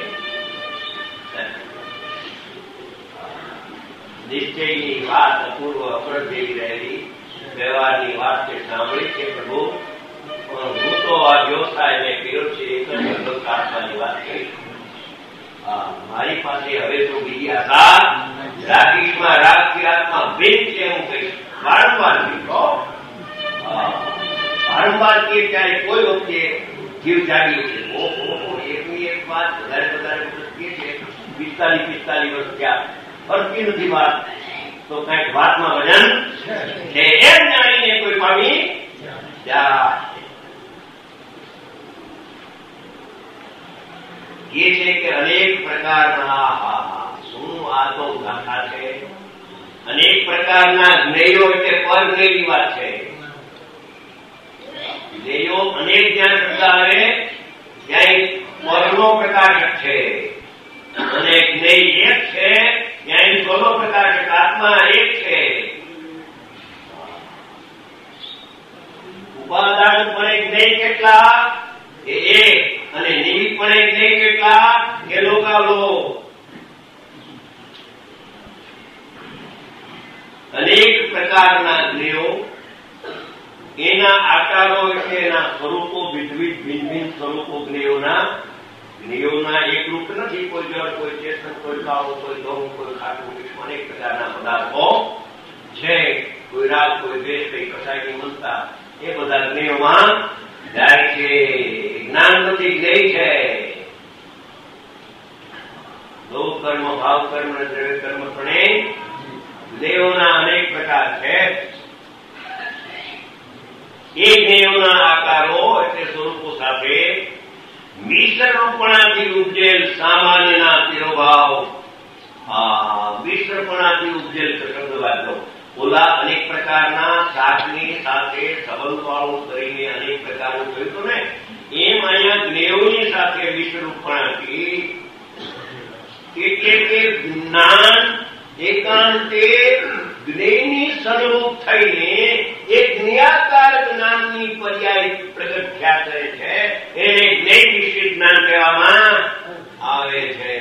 નિશ્ચયની વાત અપૂર્વ અપર થઈ રહેલી વ્યવહારની વાત છે, સાંભળી છે પ્રભુ. પણ હું તો આ વ્યવસાય મેં કર્યો છે એક જ વખત આત્માની વાત કરી. મારી પાસે હવે તો બીજી આશા રાખીશમાં રાખી આત્મા ભિન્ન છે હું કહીશ. વારંવાર કહીશો, વારંવાર કહીએ ત્યારે કોઈ વખતે જીવ જાગી છે. ઓહો, એકની એક વાત વધારે વધારે કહે છે. પિસ્તાલીસ પિસ્તાલીસ વર્ષ થયા, ફરતી નથી વાત. તો કઈક વાતમાં વજન છે એમ જાણીને કોઈ પામી જાય. એ છે કે અનેક પ્રકારના શું આ તો ગાથા છે. અનેક પ્રકારના જ્ઞેયો એટલે પર જ્ઞેયની વાત છે. જ્ઞેયો અનેક જ્યાં શબ્દ આવે ત્યાં પરનો પ્રકાશક છે, અને જ્ઞેય એક છે ત્યાં સ્વનો પ્રકાશક આત્મા એક છે. ઉપાદાનપણે જ્ઞેય કેટલા એ એક, અને નિમિત્તપણે જ્ઞેય કેટલા એ લોકાલો. અનેક પ્રકારના જ્ઞેયો, એના આકારો એટલે એના સ્વરૂપો વિધવિધ ભિન્ન ભિન્ન સ્વરૂપો જ્ઞેયોના. જ્ઞેયોના એક રૂપ નથી. કોઈ જળ, કોઈ ચેતન, કોઈ કાળો, કોઈ ઘઉં, કોઈ ખાટું, અનેક પ્રકારના પદાર્થો છે. કોઈ રાગ, કોઈ દ્વેષ, કઈ કસાયની મનતા, એ બધા જ્ઞેયોમાં જાય છે. જ્ઞાન નથી, જ્ઞેય છે. લોક કર્મ, ભાવ કર્મ અને દ્રવ્ય કર્મ ત્રણેય જ્ઞેયોના અનેક પ્રકાર છે. એ જ્ઞેયોના આકારો એટલે સ્વરૂપો સાથે મિશ્ર રૂપણાથી ઉપજેલ સામાન્યના તિરોભાવ. હા, મિશ્રપણાથી ઉપજેલ શબ્દ વાંચો. ઓલા અનેક પ્રકારના શાકની સાથે સંબંધ વાળું કરીને અનેક પ્રકારનું કહ્યું હતું ને, એમ અહીંયા જ્ઞેયોની સાથે વિશ્વરૂપણાથી એટલે કે જ્ઞાન એકાંતે જ્ઞેયની સ્વરૂપ થઈને એક જ્ઞાકાર જ્ઞાનની પર્યાય પ્રગટ થયા કરે છે. એને જ્ઞેય વિશે જ્ઞાન કહેવામાં આવે છે.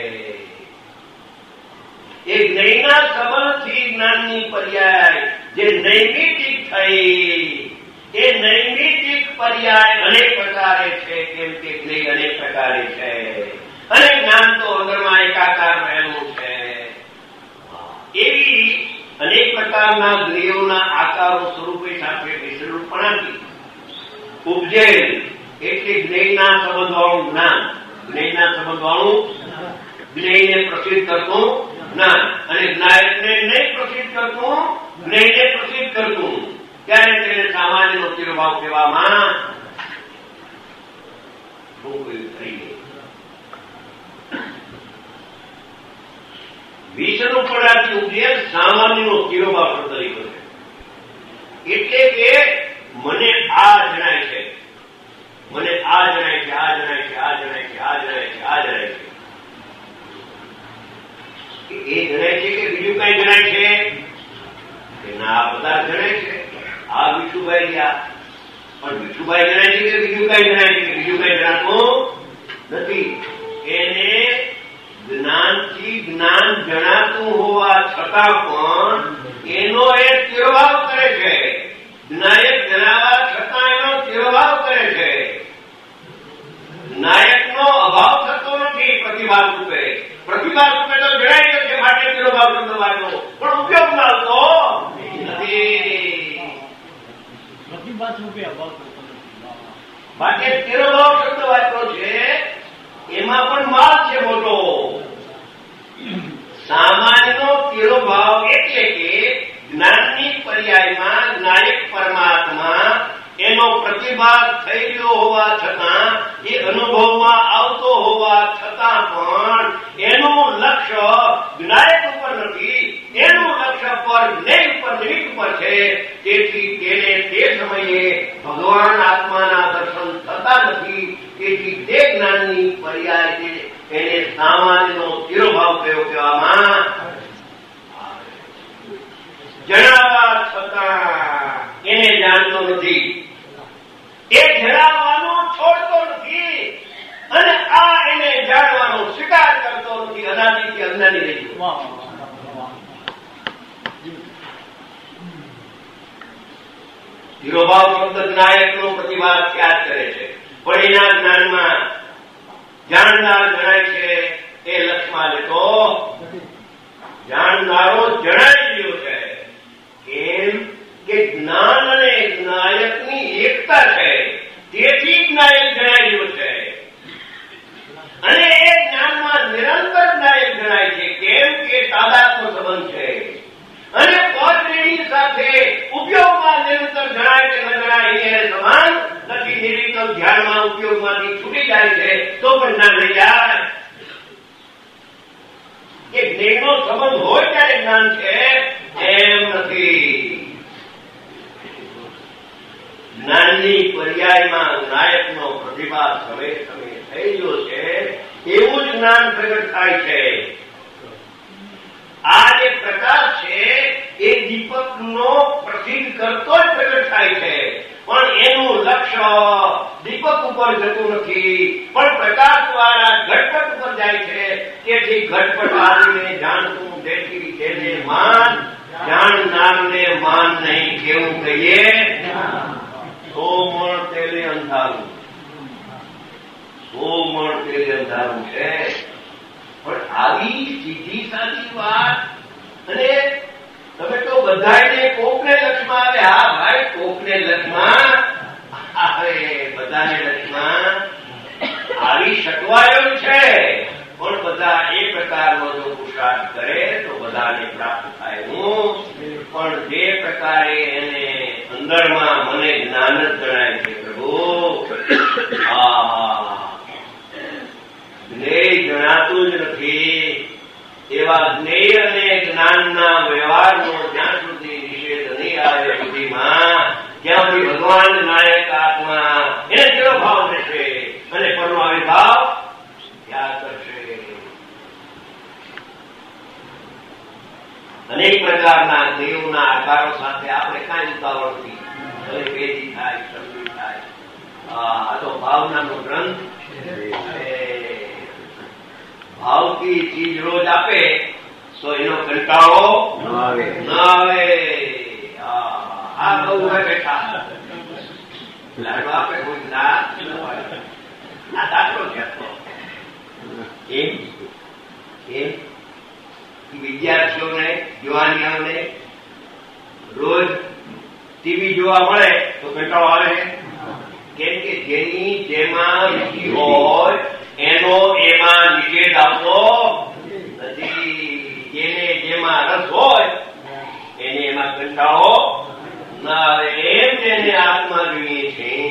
એ જ્ઞેયના સંબંધથી જ્ઞાનની પર્યાય જે નૈમિતિક થઈ, એ નૈમિતિક પર્યાય અનેક પ્રકારે છે. કેમ કે જ્ઞેય અનેક પ્રકારે છે, અને જ્ઞાન તો અંદરમાં એકાકાર રહેલું છે. એવી અનેક પ્રકારના જ્ઞેયોના આકારો સ્વરૂપે સાથે વિશ્વરૂપણાથી ઉપજેલ એટલે જ્ઞેયના સંબંધવાળું જ્ઞાન. જ્ઞેયના સંબંધવાળું જ્ઞેયને પ્રસિદ્ધ કરતું જ્ઞાન, અને જ્ઞાનને નહીં પ્રસિદ્ધ કરતું જ્ઞેયને પ્રસિદ્ધ કરતું. ત્યારે તેને સામાન્યનો તિરોભાવ કહેવામાં હું કોઈ થઈ ગઈ. વિષનું પદાર્થ ઉદ્દેશ સામાન્યનો તિરોભાવ શબ્દ લીધો છે. એટલે કે મને આ જણાય છે, મને આ જણાય છે, આ જણાય છે, આ જણાય છે, આ જણાય છે, આ જણાય છે. એ જણાય છે કે બીજું કઈ જણાય છે કે ના આ પદાર્થ જણાય છે. આ વિઠુભાઈ ગયા પણ વિઠુભાઈ જણાય છે કે બીજું કઈ જણાય છે કે બીજું કઈ જણાતું નથી. એને જ્ઞાનથી જ્ઞાન જણાતું હોવા છતાં પણ એનો એ તિરોભાવ કરે છે. નાયક જણાવવા છતાં એનો તિરોભાવ કરે છે. નાયકનો અભાવ થતો નથી પ્રતિભાવ રૂપે. પ્રતિભાવ રૂપે તો જણાય છે માટે તિરોભાવ શબ્દ વાંચો, પણ ઉપયોગ આવતો નથી. માટે તિરોભાવ શબ્દ વાંચો છે એમાં પણ માલ છે મોટો. સામાન્યનો તિરોભાવ એટલે કે જ્ઞાનની પર્યાયમાં નાયક પરમાત્મા એનો પ્રતિભાવ થઈ ગયો હોવા છતાં, એ અનુભવમાં આવતો હોવા છતાં પણ એનું લક્ષ્ય જ્ઞાયક ઉપર નથી, એનું લક્ષ્ય પર જ્ઞેય ઉપર નિમિત્ત ઉપર છે. તેથી તેને તે સમયે ભગવાન આત્માના દર્શન થતા નથી. તેથી તે જ્ઞાનની પર્યાય એને સામાન્યનો તિરોભાવ કયો કહેવામાં. જણાવવા છતાં એને જાણતો નથી, એ જણાવવાનું છોડતો નથી અને આ એને જાણવાનો સ્વીકાર કરતો નથી. અનાદિથી અજ્ઞાની રહી ગયો. તિરોભાવ શબ્દ નાયકનો પ્રતિભાવ ત્યાગ કરે છે, પણ એના જ્ઞાનમાં જાણનાર જણાય છે એ લક્ષમાં લેતો જાણનારો જણાઈ રહ્યો છે. કેમ કે જ્ઞાન અને નાયકની એકતા છે, તેથી નાયક જણાઈ રહ્યો છે. અને એ જ્ઞાનમાં નિરંતર નાયક જણાય છે. કેમ કે તાદાત્મ્ય સંબંધ છે. અને પદની સાથે ઉપયોગમાં નિરંતર જણાય કે ન જણાય એને સમાન નથી. નિરીકલ ધ્યાનમાં ઉપયોગમાંથી છૂટી જાય છે તો પણ ના રહી જાય. કે જ્ઞાનનો સંબંધ હોય ત્યારે જ્ઞાન છે એમ નથી. જ્ઞાનની પર્યાયમાં નાયકનો પ્રતિભાવ સમય સમય થઈ ગયો છે એવું જ જ્ઞાન પ્રગટ થાય છે. આ જે પ્રકાશ છે એ દીપકનો પ્રસિદ્ધ કરતો જ પ્રગટ થાય છે, પણ એનું લક્ષ્ય દીપક ઉપર જતું નથી, પણ પ્રકાશ દ્વારા ઘટપટ ઉપર જાય છે. તેથી ઘટપટ આદિને જાણતું, તેથી તેને માન, જાણનારને માન નહીં. કેવું કહીએ? સો મણ તેલે અંધારું, સો મણ તેલે અંધારું છે. પણ આવી સીધી સાદી વાત. અને તમે તો બધાને કોકને લક્ષમાં આવે. હા ભાઈ, કોકને લક્ષમાં આવે, બધાને લક્ષમાં આવી શકવાયું છે. પણ બધા એ પ્રકારનો જો પુરુષાર્થ કરે તો બધાને પ્રાપ્ત થાય. હું પણ જે પ્રકારે એને અંદરમાં મને જ્ઞાન જ જણાય છે પ્રભુ, આ જ્ઞેય જણાતું જ નથી. એવા જ્ઞેય અને જ્ઞાનના વ્યવહારનો જ્યાં સુધી નિષેધ નહીં આવે સુધીમાં ત્યાં સુધી ભગવાન નાયક આત્મા એને કેવો ભાવ રહેશે અને પરનો આવિર્ભાવ ત્યાગ કરશે. અનેક પ્રકારના દેવના આકારો સાથે આપણે કાંઈ ઉતાવળ નથી. ભલે પેદી થાય, શરદી થાય. આ તો ભાવનાનો ગ્રંથ. ભાવથી ચીજ રોજ આપે તો એનો કંટાળો ન આવે. આ બહુ હોય બેઠા લાડવા આપે કોઈ ના આ દાખલો છે. એમ એમ વિદ્યાર્થીઓને, યુવાનીઓને રોજ ટીવી જોવા મળે તો કંટાળો આવે. કેમ કે જેની જેમાં રુચિ હોય એનો એમાં નિષેધ આવતો નથી. જેને જેમાં રસ હોય એને એમાં કંટાળો ના આવે. એમ જેને આત્મા જોઈએ છે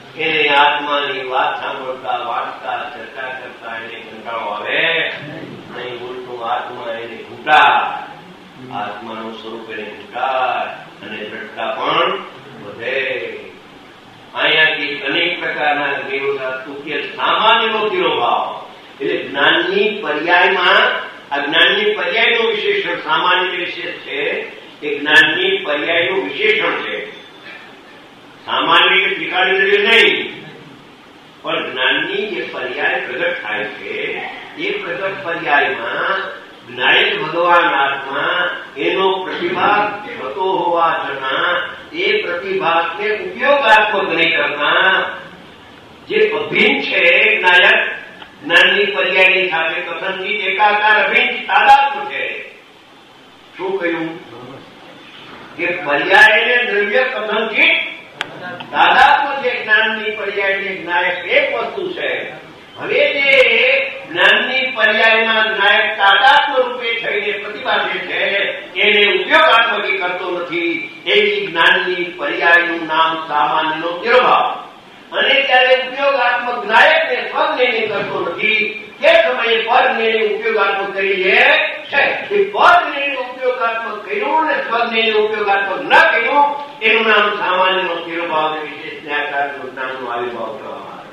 એને આત્માની વાત સાંભળતા વાંચતા ચર્ચા કરતા એને કંટાળો આવે નહીં, ઉલટું આત્મા એને ઘૂંટા, આત્માનું સ્વરૂપ એને ઘૂંટા અને દ્રઢતા પણ વધે. અહીંયાથી અનેક પ્રકારના જ્ઞેયોના તુક્ય સામાન્યનો તિરોભાવ એટલે જ્ઞાનની પર્યાયમાં આ જ્ઞાનની પર્યાયનું વિશેષણ સામાન્ય વિશેષ છે એ જ્ઞાનની પર્યાયનું વિશેષણ છે. સામાન્ય કે ઠીકાણી જોઈએ નહીં, પણ જ્ઞાનની જે પર્યાય પ્રગટ થાય છે એ પ્રગટ પર્યાયમાં જ્ઞાયક ભગવાન આત્મા એનો પ્રતિભાગ થતો હોવા છતાં એ પ્રતિભાગને ઉપયોગાત્મક નહીં કરતા જે અભિન્ન છે જ્ઞાયક જ્ઞાનની પર્યાયની સાથે કથનથી એકાકાર અભિન્ન તાદાત્મ્ય છે. શું કહ્યું કે પર્યાયને દ્રવ્ય કથનથી તાદાત્મ્ય છે. જ્ઞાનની પર્યાયની જ્ઞાયક એક વસ્તુ છે. હવે જે જ્ઞાનની પર્યાયમાં જ્ઞાયક તાદાત્મ્ય રૂપે થઈને પ્રતિભાષે છે એને ઉપયોગાત્મક કરતો નથી. એવી જ્ઞાનની પર્યાયનું નામ સામાન્યનો તિરોભાવ. અને ત્યારે ઉપયોગાત્મક જ્ઞાયકને સ્વજ્ઞેય કરતો નથી તે સમયે પરજ્ઞેયને ઉપયોગાત્મક કરી લે છે. એ પરજ્ઞેયને ઉપયોગાત્મક કર્યું અને સ્વજ્ઞેયને ઉપયોગાત્મક ન કર્યું એનું નામ સામાન્યનો તિરોભાવ અને વિશેષ ન્યાયકારનું નામનો આવિર્ભાવ કરવામાં આવે.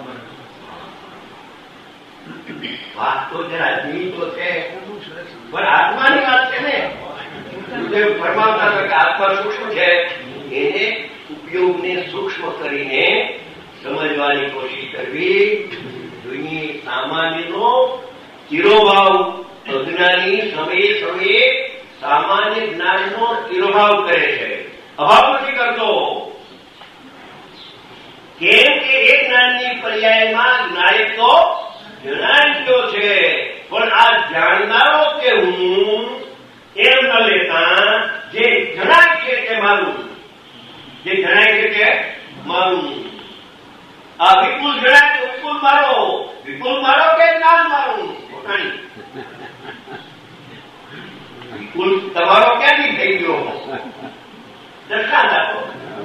વાત તો જરા જીવી તો છે, પણ આત્માની વાત છે ને. પરમાત્મા આત્મા સૂક્ષ્મ છે, એને ઉપયોગને સૂક્ષ્મ કરીને સમજવાની કોશિશ કરવી જોઈએ. સામાન્યનો તિરોભાવ અજ્ઞાની સમયે સમયે સામાન્ય જ્ઞાનનો તિરોભાવ કરે છે, અભાવ નથી કરતો. કેમ કે એ જ્ઞાનની પર્યાયમાં જ્ઞાયક તો જણાવ્યો છે, પણ આ જાણનારો કે હું એમ ન લેતા જે જણાય છે તે મારું, જે જણાય છે તે મારું. આ વિપુલ જણાય તો વિપુલ મારો, વિપુલ મારો કે જ્ઞાન મારું પોતાની. વિપુલ તમારો ક્યાંથી થઈ ગયો દર્શાન આપો.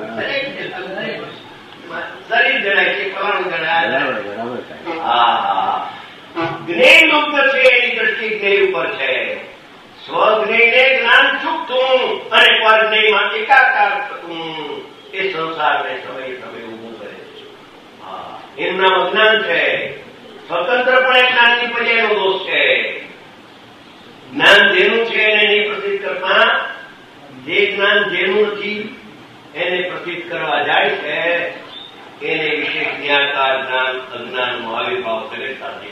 શરીર જણાય છે, ફલાણું જણાય. હા હા, જ્ઞેય મુક્ત છે એની દ્રષ્ટિ જ્ઞેય ઉપર છે. સ્વજ્ઞેયને જ્ઞાન ચૂકતું અને પરજ્ઞેયમાં એકાકાર થતું એ સંસારને સમય સમય ઉભું કરે છે. હા, એનું નામ અજ્ઞાન છે. સ્વતંત્રપણે જ્ઞાનની પર્યાયનો દોષ છે. જ્ઞાન જેનું છે એને નહીં પ્રસિદ્ધ કરતા, જે જ્ઞાન જેનું નથી એને પ્રસિદ્ધ કરવા જાય છે એને વિશેષ ન્યાયકાર જ્ઞાન અજ્ઞાનનો આવિર્ભાવ કરે સાથે.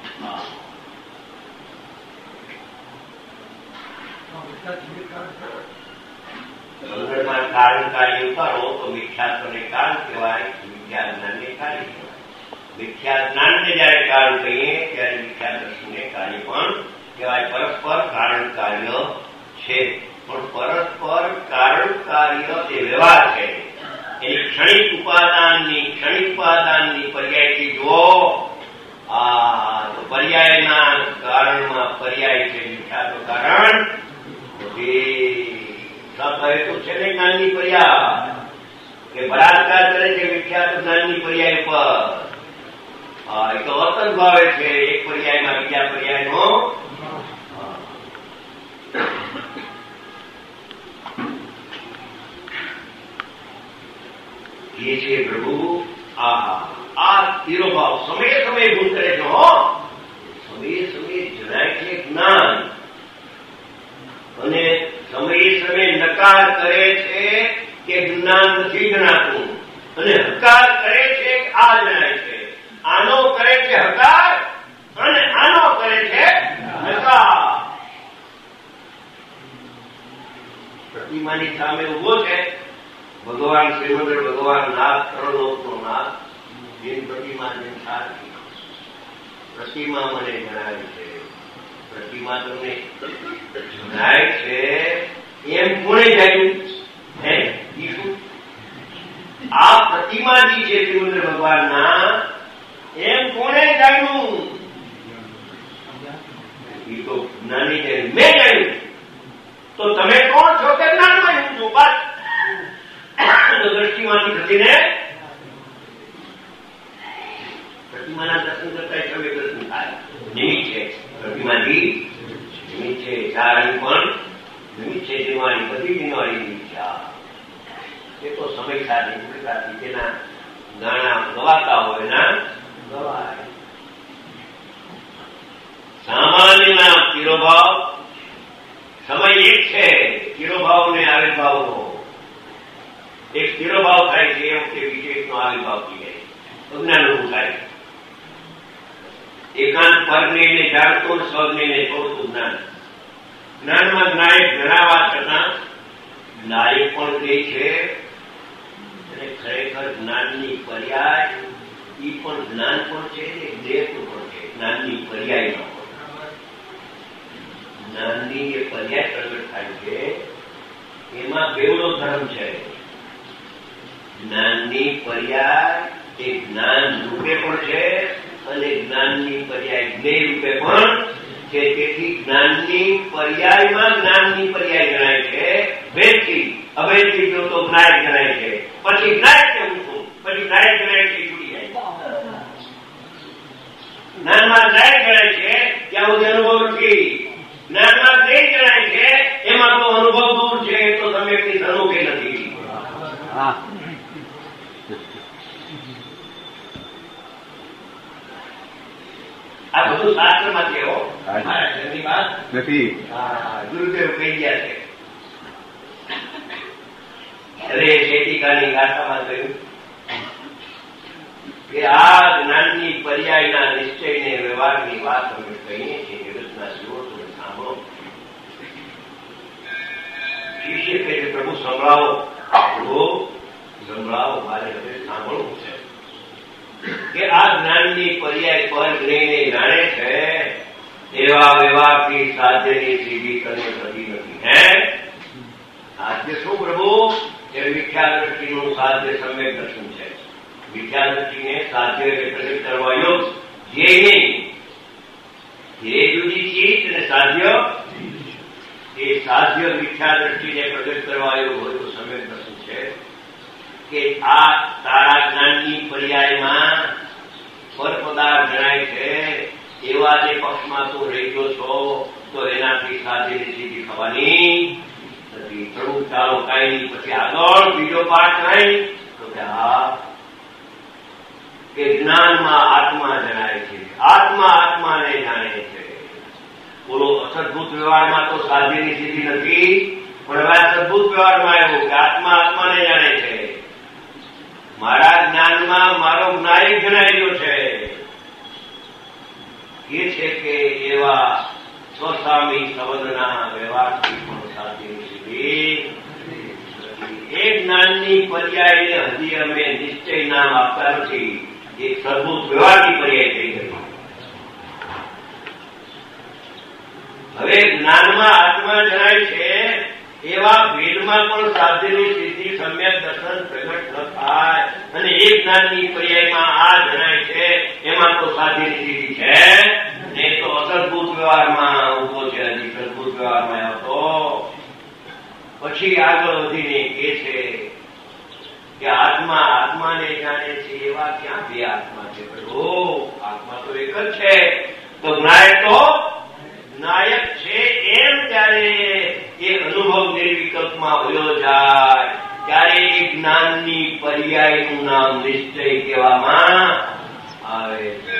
સંદર્ભમાં કારણ કાર્ય ઉતારો તો મિથ્યાત્વને કારણ કહેવાય, મિથ્યા જ્ઞાનને કાર્ય કહેવાય. મિથ્યા જ્ઞાનને જયારે કારણ કહીએ ત્યારે મિથ્યા દર્શનને કાર્ય પણ કહેવાય. પરસ્પર કારણ કાર્ય છે, પણ પરસ્પર કારણ કાર્ય એ વ્યવહાર છે. એની ક્ષણિક ઉપાદાનની ક્ષણિક ઉપાદાનની પર્યાયથી જુઓ. આ તો પર્યાયના કારણમાં પર્યાય છે મિથ્યાત્વ કારણ. તો છે ને જ્ઞાનની પર્યાય કે બળાત્કાર કરે છે મિથ્યાત્વ જ્ઞાનની પર્યાય પર. એ તો વર્તન ભાવે છે એક પર્યાયમાં બીજા પર્યાયનો. એ છે પ્રભુ આ આ તિરોભાવ સમયે સમયે ભૂલ કરે છે. હો સમયે સમયે જણાય છે જ્ઞાન અને સમયે સમયે નકાર કરે છે કે જ્ઞાન નથી જણાતું અને હકાર કરે છે કે આ જણાય છે. આનો કરે છે હકાર અને આનો કરે છે નકાર. પ્રતિમાની સામે ઉભો છે ભગવાન શ્રીમંદર ભગવાન નાથ ત્રણલોકનો નાથ. જેન પ્રતિમા જેમ સાચી પ્રતિમા મને જણાવી છે. પ્રતિમા તમને જણાય છે એમ કોણે જાણ્યું? હે ઈશું આ પ્રતિમાજી છે શ્રીમંદર ભગવાનના એમ કોણે જાણ્યું? એ તો જ્ઞાની છે, મેં જાણ્યું. તો તમે કોણ છો કે જ્ઞાનમાં હું છું? બસ દ્રષ્ટિમાંથી ઘટીને પ્રતિમાના દર્શન કરતા સમ્યક દર્શન થાય. નિમિત્ત છે પ્રતિમાથી, નિમિત્ત છે ચારણી પણ નિમિત્ત છે, જીવવાની બધી જીવવાની નિમિત્ત છે. એ તો સમય સાથે ઉડતાથી જેના ગાણા ગવાતા હોય એના ગવાય. સામાન્યના તિરોભાવ સમય એક છે. તિરોભાવ ને આવિર્ભાવનો એક તિરોભાવ થાય છે એ વખતે વિશેષનો આવિર્ભાવ થઈ જાય, અજ્ઞાન ઉભું થાય. એકાંત પરને જાણતું સ્વજ્ઞને છોડતું જ્ઞાન. જ્ઞાનમાં જ્ઞાયક જણાવવા છતાં જ્ઞાયક પણ તે છે અને ખરેખર જ્ઞાનની પર્યાય એ પણ જ્ઞાન પણ છે ને જ્ઞેય પણ છે. જ્ઞાનની પર્યાયમાં જ્ઞાનની જે પર્યાય પ્રગટ થાય છે એમાં બેવડો ધર્મ છે. જ્ઞાનની પર્યાય એ જ્ઞાન રૂપે પણ છે અને જ્ઞાનની પર્યાય જ્ઞેય રૂપે પણ છે. તેથી જ્ઞાનની પર્યાયમાં જ્ઞાનની પર્યાય ગણાય છે. ભેદથી અભેદથી જો તો જ્ઞાયક ગણાય છે. પછી જ્ઞાયક કેવું છું, પછી જ્ઞાયક ગણાય છે છૂટી જાય. જ્ઞાનમાં જ્ઞાયક ગણાય છે ત્યાં સુધી અનુભવ નથી. જ્ઞાનમાં જે ગણાય છે એમાં તો અનુભવ દૂર છે. તો સમ્યકની અનુભવ નથી. આ બધું શાસ્ત્રમાં છે. નથી ગુરુદેવ કહી ગયા છે. અરે શેતિકાની ગાથામાં કહ્યું કે આ જ્ઞાનની પર્યાયના નિશ્ચયને વ્યવહારની વાત અમે કહીએ છીએ. જગતના જીવો તમે સાંભળો. શિષ્ય કહે છે પ્રભુ સંભળાવો. પ્રભુ સંભળાવો, મારે હવે સાંભળવું છે કે આ જ્ઞાનની પર્યાય પર જ્ઞેયને જાણે છે એવા વ્યવહારથી સાધ્યની સીધી તને થતી નથી. હે સાધ્ય શું પ્રભુ? એ મિથ્યા દ્રષ્ટિનું સાધ્ય સમ્યક દર્શન છે. મિથ્યા દ્રષ્ટિને સાધ્ય પ્રગટ કરવા યોગ જે નહીં, જે જુદી ચીજ અને સાધ્ય એ સાધ્ય મિથ્યા દ્રષ્ટિને પ્રગટ કરવા યોગ હોય તો સમ્યક દર્શન છે. કે આ તારા જ્ઞાનની પર્યાયમાં પર પદાર્થ જણાય છે એવા જે પક્ષમાં તું રહ્યો છો તો એનાથી સાધ્યની સીધી થવાની નથી. પ્રભુ ચાલો કઈ નહીં. પછી આગળ બીજો પાઠ નહીં તો કે હા કે જ્ઞાનમાં આત્મા જણાય છે. આત્મા આત્માને જાણે છે. બોલો અસદભૂત વ્યવહારમાં તો સાધ્યની સીધી નથી, પણ હવે સદભૂત વ્યવહારમાં એવું કે આત્મા આત્માને જાણે છે. મારા જ્ઞાનમાં મારો જ્ઞાયક જણાયેલો છે એ છે કે એવા સ્વસ્વામી સંબંધના વ્યવહારથી પણ સાધ્યની સીધી. એ જ્ઞાનની પર્યાયને હજી અમે નિશ્ચય નામ આપતા નથી. એક સદભૂત વ્યવહારની પર્યાય થઈ ગઈ. હવે જ્ઞાનમાં આત્મા જણાય છે એવા ભેદમાં પણ સાધ્યની સિદ્ધિ સમ્યક દર્શન પ્રગટ ન થાય. અને એ જ્ઞાનની પર્યાયમાં આ જણાય છે એમાં તો સાધ્યની સિદ્ધિ છે ને તો અસદભૂત વ્યવહારમાં ઉભો છે. હજી સદભૂત વ્યવહારમાં આવતો પછી આગળ વધીને એ છે કે આત્મા આત્માને જાણે છે એવા ક્યાં બે આત્મા છે? પ્રભુ આત્મા તો એક જ છે. તો જ્ઞાયક તો નાયક છે એમ ત્યારે એ અનુભવ નિર્વિકલ્પમાં ભયો જાય ત્યારે એ જ્ઞાનની પર્યાયનું નામ નિશ્ચય કહેવામાં આવે છે.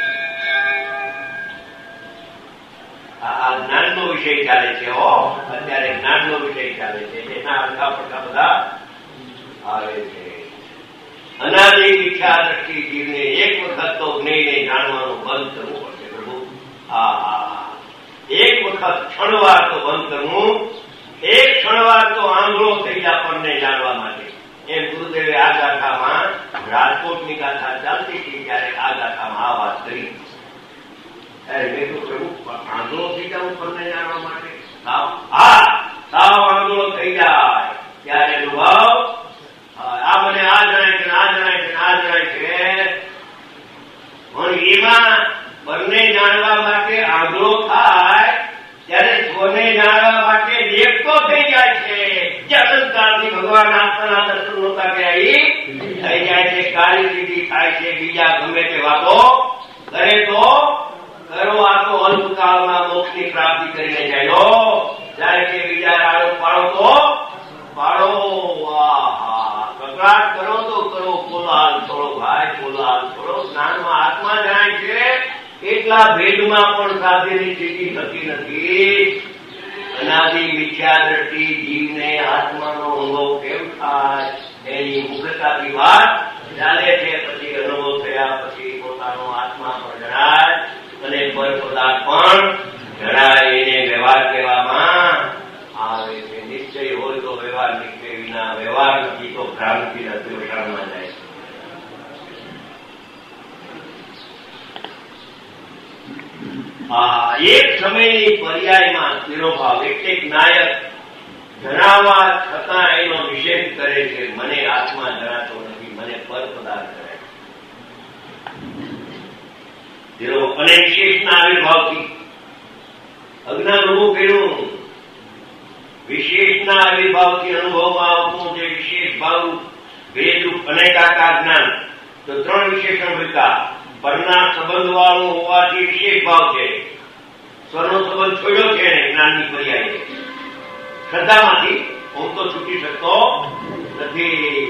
આ જ્ઞાનનો વિષય ચાલે છે. હો અત્યારે જ્ઞાનનો વિષય ચાલે છે. એના અડધા પડધા બધા આવે છે. અનાદિ મિથ્યા દ્રષ્ટિ જીવને એક વખત તો જ્ઞેયને જાણવાનું બંધ કરવું પડશે. પ્રભુ હા હા એક વખત ક્ષણવાર તો બંધ કરવું. એક ક્ષણવાર તો આંધળો થઈ આપણને જાણવા માટે. એમ ગુરુદેવે આ ગાથામાં રાજકોટની ગાથા ચાલતી હતી ત્યારે આ ગાથામાં આ વાત કરી. ત્યારે મેં તો પ્રભુ આંધળો થઈ જાઉં આપણને જાણવા માટે? સાવ હા સાવ આંધળો થઈ જાય ત્યારે અનુભવ આ મને આ જણાય છે આ જણાય છે આ જણાય છે. પણ એમાં બંને જાણવા માટે આંધળો થાય ત્યારે સ્વને જાણવા માટે દેખતો થઈ જાય છે. જે અનંતકાળથી ભગવાન આત્માના દર્શન નહોતા કર્યા એ થઈ જાય છે, કાળી સીધી થાય છે, બીજા ગમે તે વાતો કરે તો કરો, આ તો અલ્પકાળમાં મોક્ષની પ્રાપ્તિ કરીને જાય. જ્યારે કે બીજા રાડો પાડો તો પાડો, કકડાટ કરો તો કરો, કોલાહલ છોડો ભાઈ, કોલાહલ છોડો. જ્ઞાનમાં આત્મા જણાય છે એટલા ભેદમાં પણ સાધ્યની સ્થિતિ થતી નથી. અનાદિ મિથ્યા દ્રષ્ટિ જીવને આત્માનો અનુભવ કેમ થાય એની મુખ્યતાની વાત ચાલે છે. પછી અનુભવ થયા પછી પોતાનો આત્મા પણ જણાય અને પર પદાર્થ પણ જણાય. એને વ્યવહાર કહેવામાં આવે છે. નિશ્ચય હોય તો વ્યવહાર નિશ્ચય વિના વ્યવહાર નથી તો ભ્રાંતિના દ્વેષામાં જાય છે. એક સમયની પર્યાયમાં તિરોભાવ એટલે નાયક જણાવવા છતાં એનો નિષેધ કરે છે. મને આત્મા જણાતો નથી, મને પર પદાર્થ જણાય. અને વિશેષના આવિર્ભાવથી અજ્ઞાન ઉભું કર્યું. વિશેષના આવિર્ભાવથી અનુભવમાં આવતું જે વિશેષ ભાવ ભેદરૂપ અનેકાકાર જ્ઞાન, તો ત્રણ વિશેષણ મૂક્યા. પરના સંબંધ વાળું હોવાથી વિશેષ ભાવ છે. સ્વરનો સંબંધ છોડ્યો છે જ્ઞાનની પર્યાય. શ્રદ્ધામાંથી હું તો છૂટી શકતો નથી.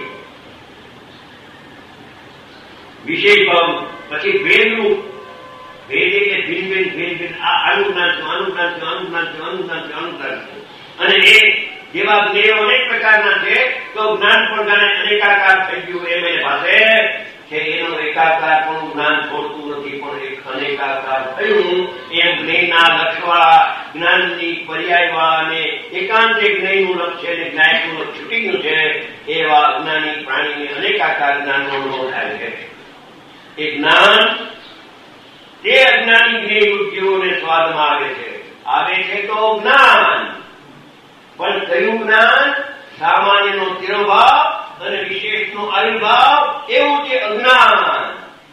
વિશેષ ભાવ પછી ભેદરૂપ. ભેદ એટલે ભિન્ન ભિન્ન ભિન્ન ભિન્ન આનું જ્ઞાન છે, આનું જ્ઞાન છે, આનું જ્ઞાન છે, આનું જ્ઞાન છે, આનું જ્ઞાન છે. અને એ જેવા જ્ઞેયો અનેક પ્રકારના છે તો જ્ઞાન પણ જાણે અનેકાકાર થઈ ગયું એમ એને પાસે છે. એનું એકાકાર પણ જ્ઞાન છોડતું નથી પણ એક અનેકાકાર થયું. એમ જ્ઞેયના લક્ષવાળા જ્ઞાનની પર્યાય વાળાને એકાંતે જ્ઞેયનું લક્ષ છે અને જ્ઞાયકનું લક્ષ છૂટી ગયું છે. એવા અજ્ઞાની પ્રાણીને અનેકાકાર જ્ઞાનનો અનુભવ થાય છે. એ જ્ઞાન તે અજ્ઞાની જ્ઞેય વૃત્તિઓને સ્વાદમાં આવે છે. આવે છે તો જ્ઞાન, પણ કયું જ્ઞાન? સામાન્યનો તિરોભાવ અને વિશેષનો આવિર્ભાવ એવું છે અજ્ઞાન.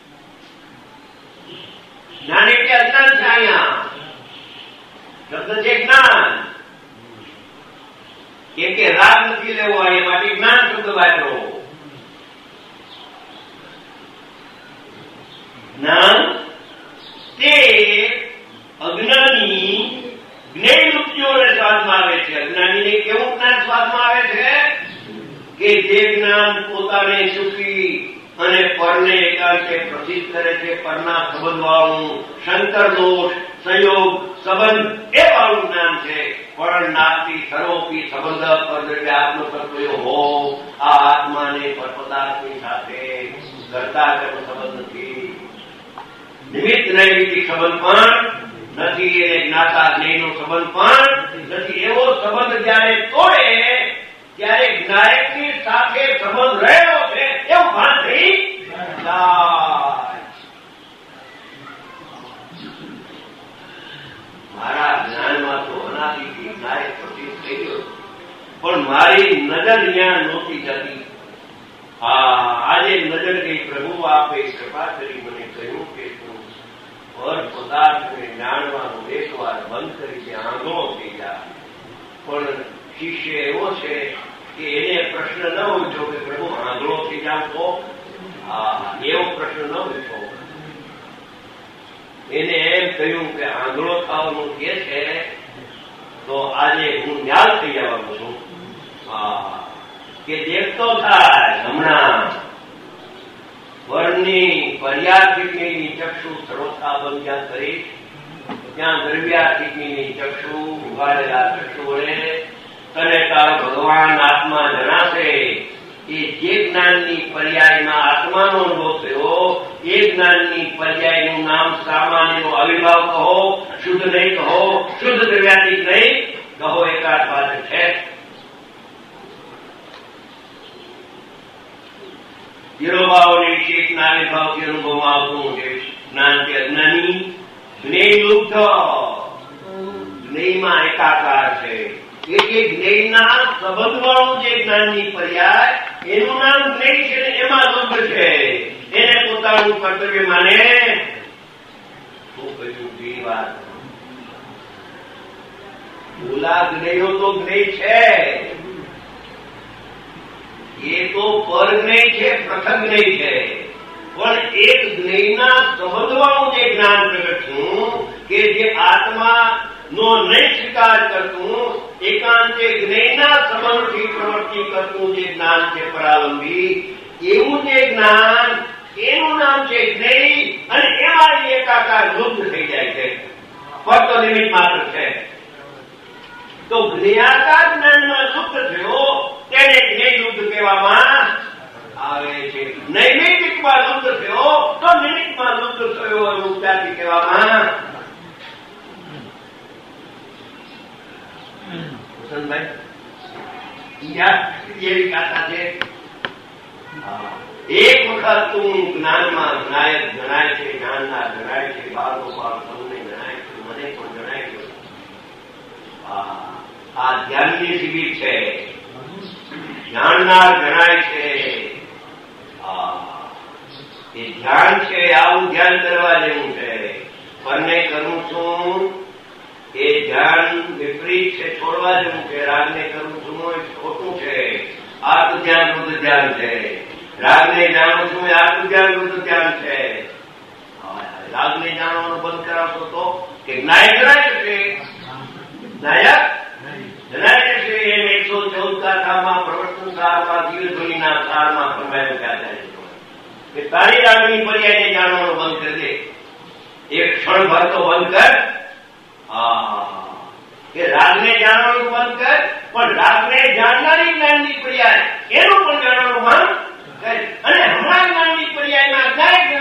જ્ઞાન એટલે અજ્ઞાન છે. અહીંયા શબ્દ છે જ્ઞાન. કેમ કે રાગ નથી લેવો એ માટે જ્ઞાન શબ્દ વાપરો. જ્ઞાન તે અજ્ઞાની જ્ઞેય વૃત્તિઓને સ્વાદમાં આવે છે. અજ્ઞાનીને કેવું જ્ઞાન સ્વાદમાં આવે છે કે જે જ્ઞાન પોતાને સુખી અને પરને એકાંતે પ્રસિદ્ધ કરે છે. પરના સંબંધ વાળું, શંકર દોષ, સંયોગ, સંબંધ એ વાળું જ્ઞાન છે. પણ નાસ્તિ સર્વોપી સંબંધ પરદ્રવ્ય આત્મતત્વ હો. આ આત્માને પર પદાર્થની સાથે કરતા કરતો સંબંધ નથી. નિમિત્ત નૈમિત્તિક સંબંધ પણ નથી. એને જ્ઞાતા જ્ઞેયનો સંબંધ પણ નથી. એવો સંબંધ જયારે તોડે ત્યારે જ્ઞાયકની સાથે સંબંધ રહેલો છે એવું ભાન થઈ જાય. મારા જ્ઞાનમાં તો અનાદિથી જ્ઞાયક પ્રતિષ્ઠ થઈ ગયો પણ મારી નજર ત્યાં નહોતી જતી. હા, આજે નજર ગઈ. પ્રભુ આપે કૃપા કરી મને કહ્યું કે તું પર પદાર્થને જાણવાનું એકવાર બંધ કરી દે, આંધળો થઈ જાય. પણ શિષ્ય એવો છે કે એને પ્રશ્ન ન પૂછો કે પ્રભુ આંધળો થઈ જાવ તો? એવો પ્રશ્ન ન પૂછો. એને એમ કહ્યું કે આંધળો થવાનું કે છે તો આજે હું ન્યાલ થઈ જવાનું છું. કે દેખતો થાય હમણાં વર્ણની પર્યાથિકની ચક્ષુ સર્વથા બંધ જ્યાં કરીશ ત્યાં દ્રવ્યાથિકની ચક્ષુ ઉગાડેલા ચક્ષુ વડે તને તારો ભગવાન આત્મા જણાશે. એ જે જ્ઞાનની પર્યાયમાં આત્માનો અનુભવ થયો એ જ્ઞાનની પર્યાયનું નામ સામાન્યનો આવિર્ભાવ કહો, શુદ્ધ નહીં કહો, શુદ્ધ દ્રવ્યાતીત નહીં કહો, એકાદ વાત છે. તિરોભાવ અને વિશેષના આવિર્ભાવથી અનુભવમાં આવતું છે જ્ઞાન તે અજ્ઞાની જ્ઞેયલુપ્ત જ્ઞેયમાં એકાકાર છે. એટલે જ્ઞેયના સંબંધ વાળું જે જ્ઞાનની પર્યાય એનું નામ જ્ઞેય છે ને એમાં લુપ્ત છે. એને પોતાનું કર્તવ્ય માને. શું કહ્યું બીજી વાત? બોલા જ્ઞેયો તો જ્ઞેય છે એ તો પર જ્ઞેય છે, પ્રથમ જ્ઞેય છે. પણ એક જ્ઞેયના સંબંધવાળું જે જ્ઞાન પ્રગટ થયું કે જે આત્મા નો નહીં સ્વીકાર કરતું, એકાંતે જ્ઞેયના સંબંધથી પ્રવૃત્તિ કરતું જે જ્ઞાન છે પરાવલંબી, એવું જે જ્ઞાન, એનું નામ છે જ્ઞેય. અને એમાં એકાકાર લુપ્ત થઈ જાય છે, ફક્ત નિમિત્ત માત્ર છે. તો જ્ઞેયાકાર જ્ઞાનમાં લુપ્ત થયો તેને જ્ઞેય લુપ્ત કહેવામાં આવે છે. નૈમિત્તિકમાં લુપ્ત થયો તો નિમિત્તમાં લુપ્ત થયો એવું ત્યાંથી કહેવામાં. એવી ગાથા છે. એક વખત તું જ્ઞાનમાં જ્ઞાયક જણાય છે, જ્ઞાનના જણાય છે, બાળકો બાળ તમને જણાય છે, મને પણ જણાય છે. આ ધ્યાનની શિબિર છે. જાણનાર જણાય છે. એ ધ્યાન છે, આવું ધ્યાન કરવા જેવું છે. પરને કરું છું એ ધ્યાન વિપરીત છે, છોડવા જેવું છે. રાગને કરું છું એ ખોટું છે, આત્મ ધ્યાન વૃદ્ધ ધ્યાન છે. રાગને જાણું છું એ આત્મ ધ્યાન વૃદ્ધ ધ્યાન છે. રાગને જાણવાનું બંધ કરાવશો તો કે નાયક જણાય છે, નાયક જણાય છે. એમ એકસો ચૌદ ગાથામાં પ્રવર્તન સારમાં દિવ્યધ્વનિના સારમાં ફરમાયું ક્યાં કે તારી રાગની પર્યાયને જાણવાનું બંધ કરી દે, એક ક્ષણ ભર તો બંધ કર. કે રાગને જાણવાનું બંધ કર, પણ રાગને જાણનારી જ્ઞાનની પર્યાય એનું પણ જાણવાનું બંધ કર. અને હમણાં જ્ઞાનની પર્યાયમાં નાયક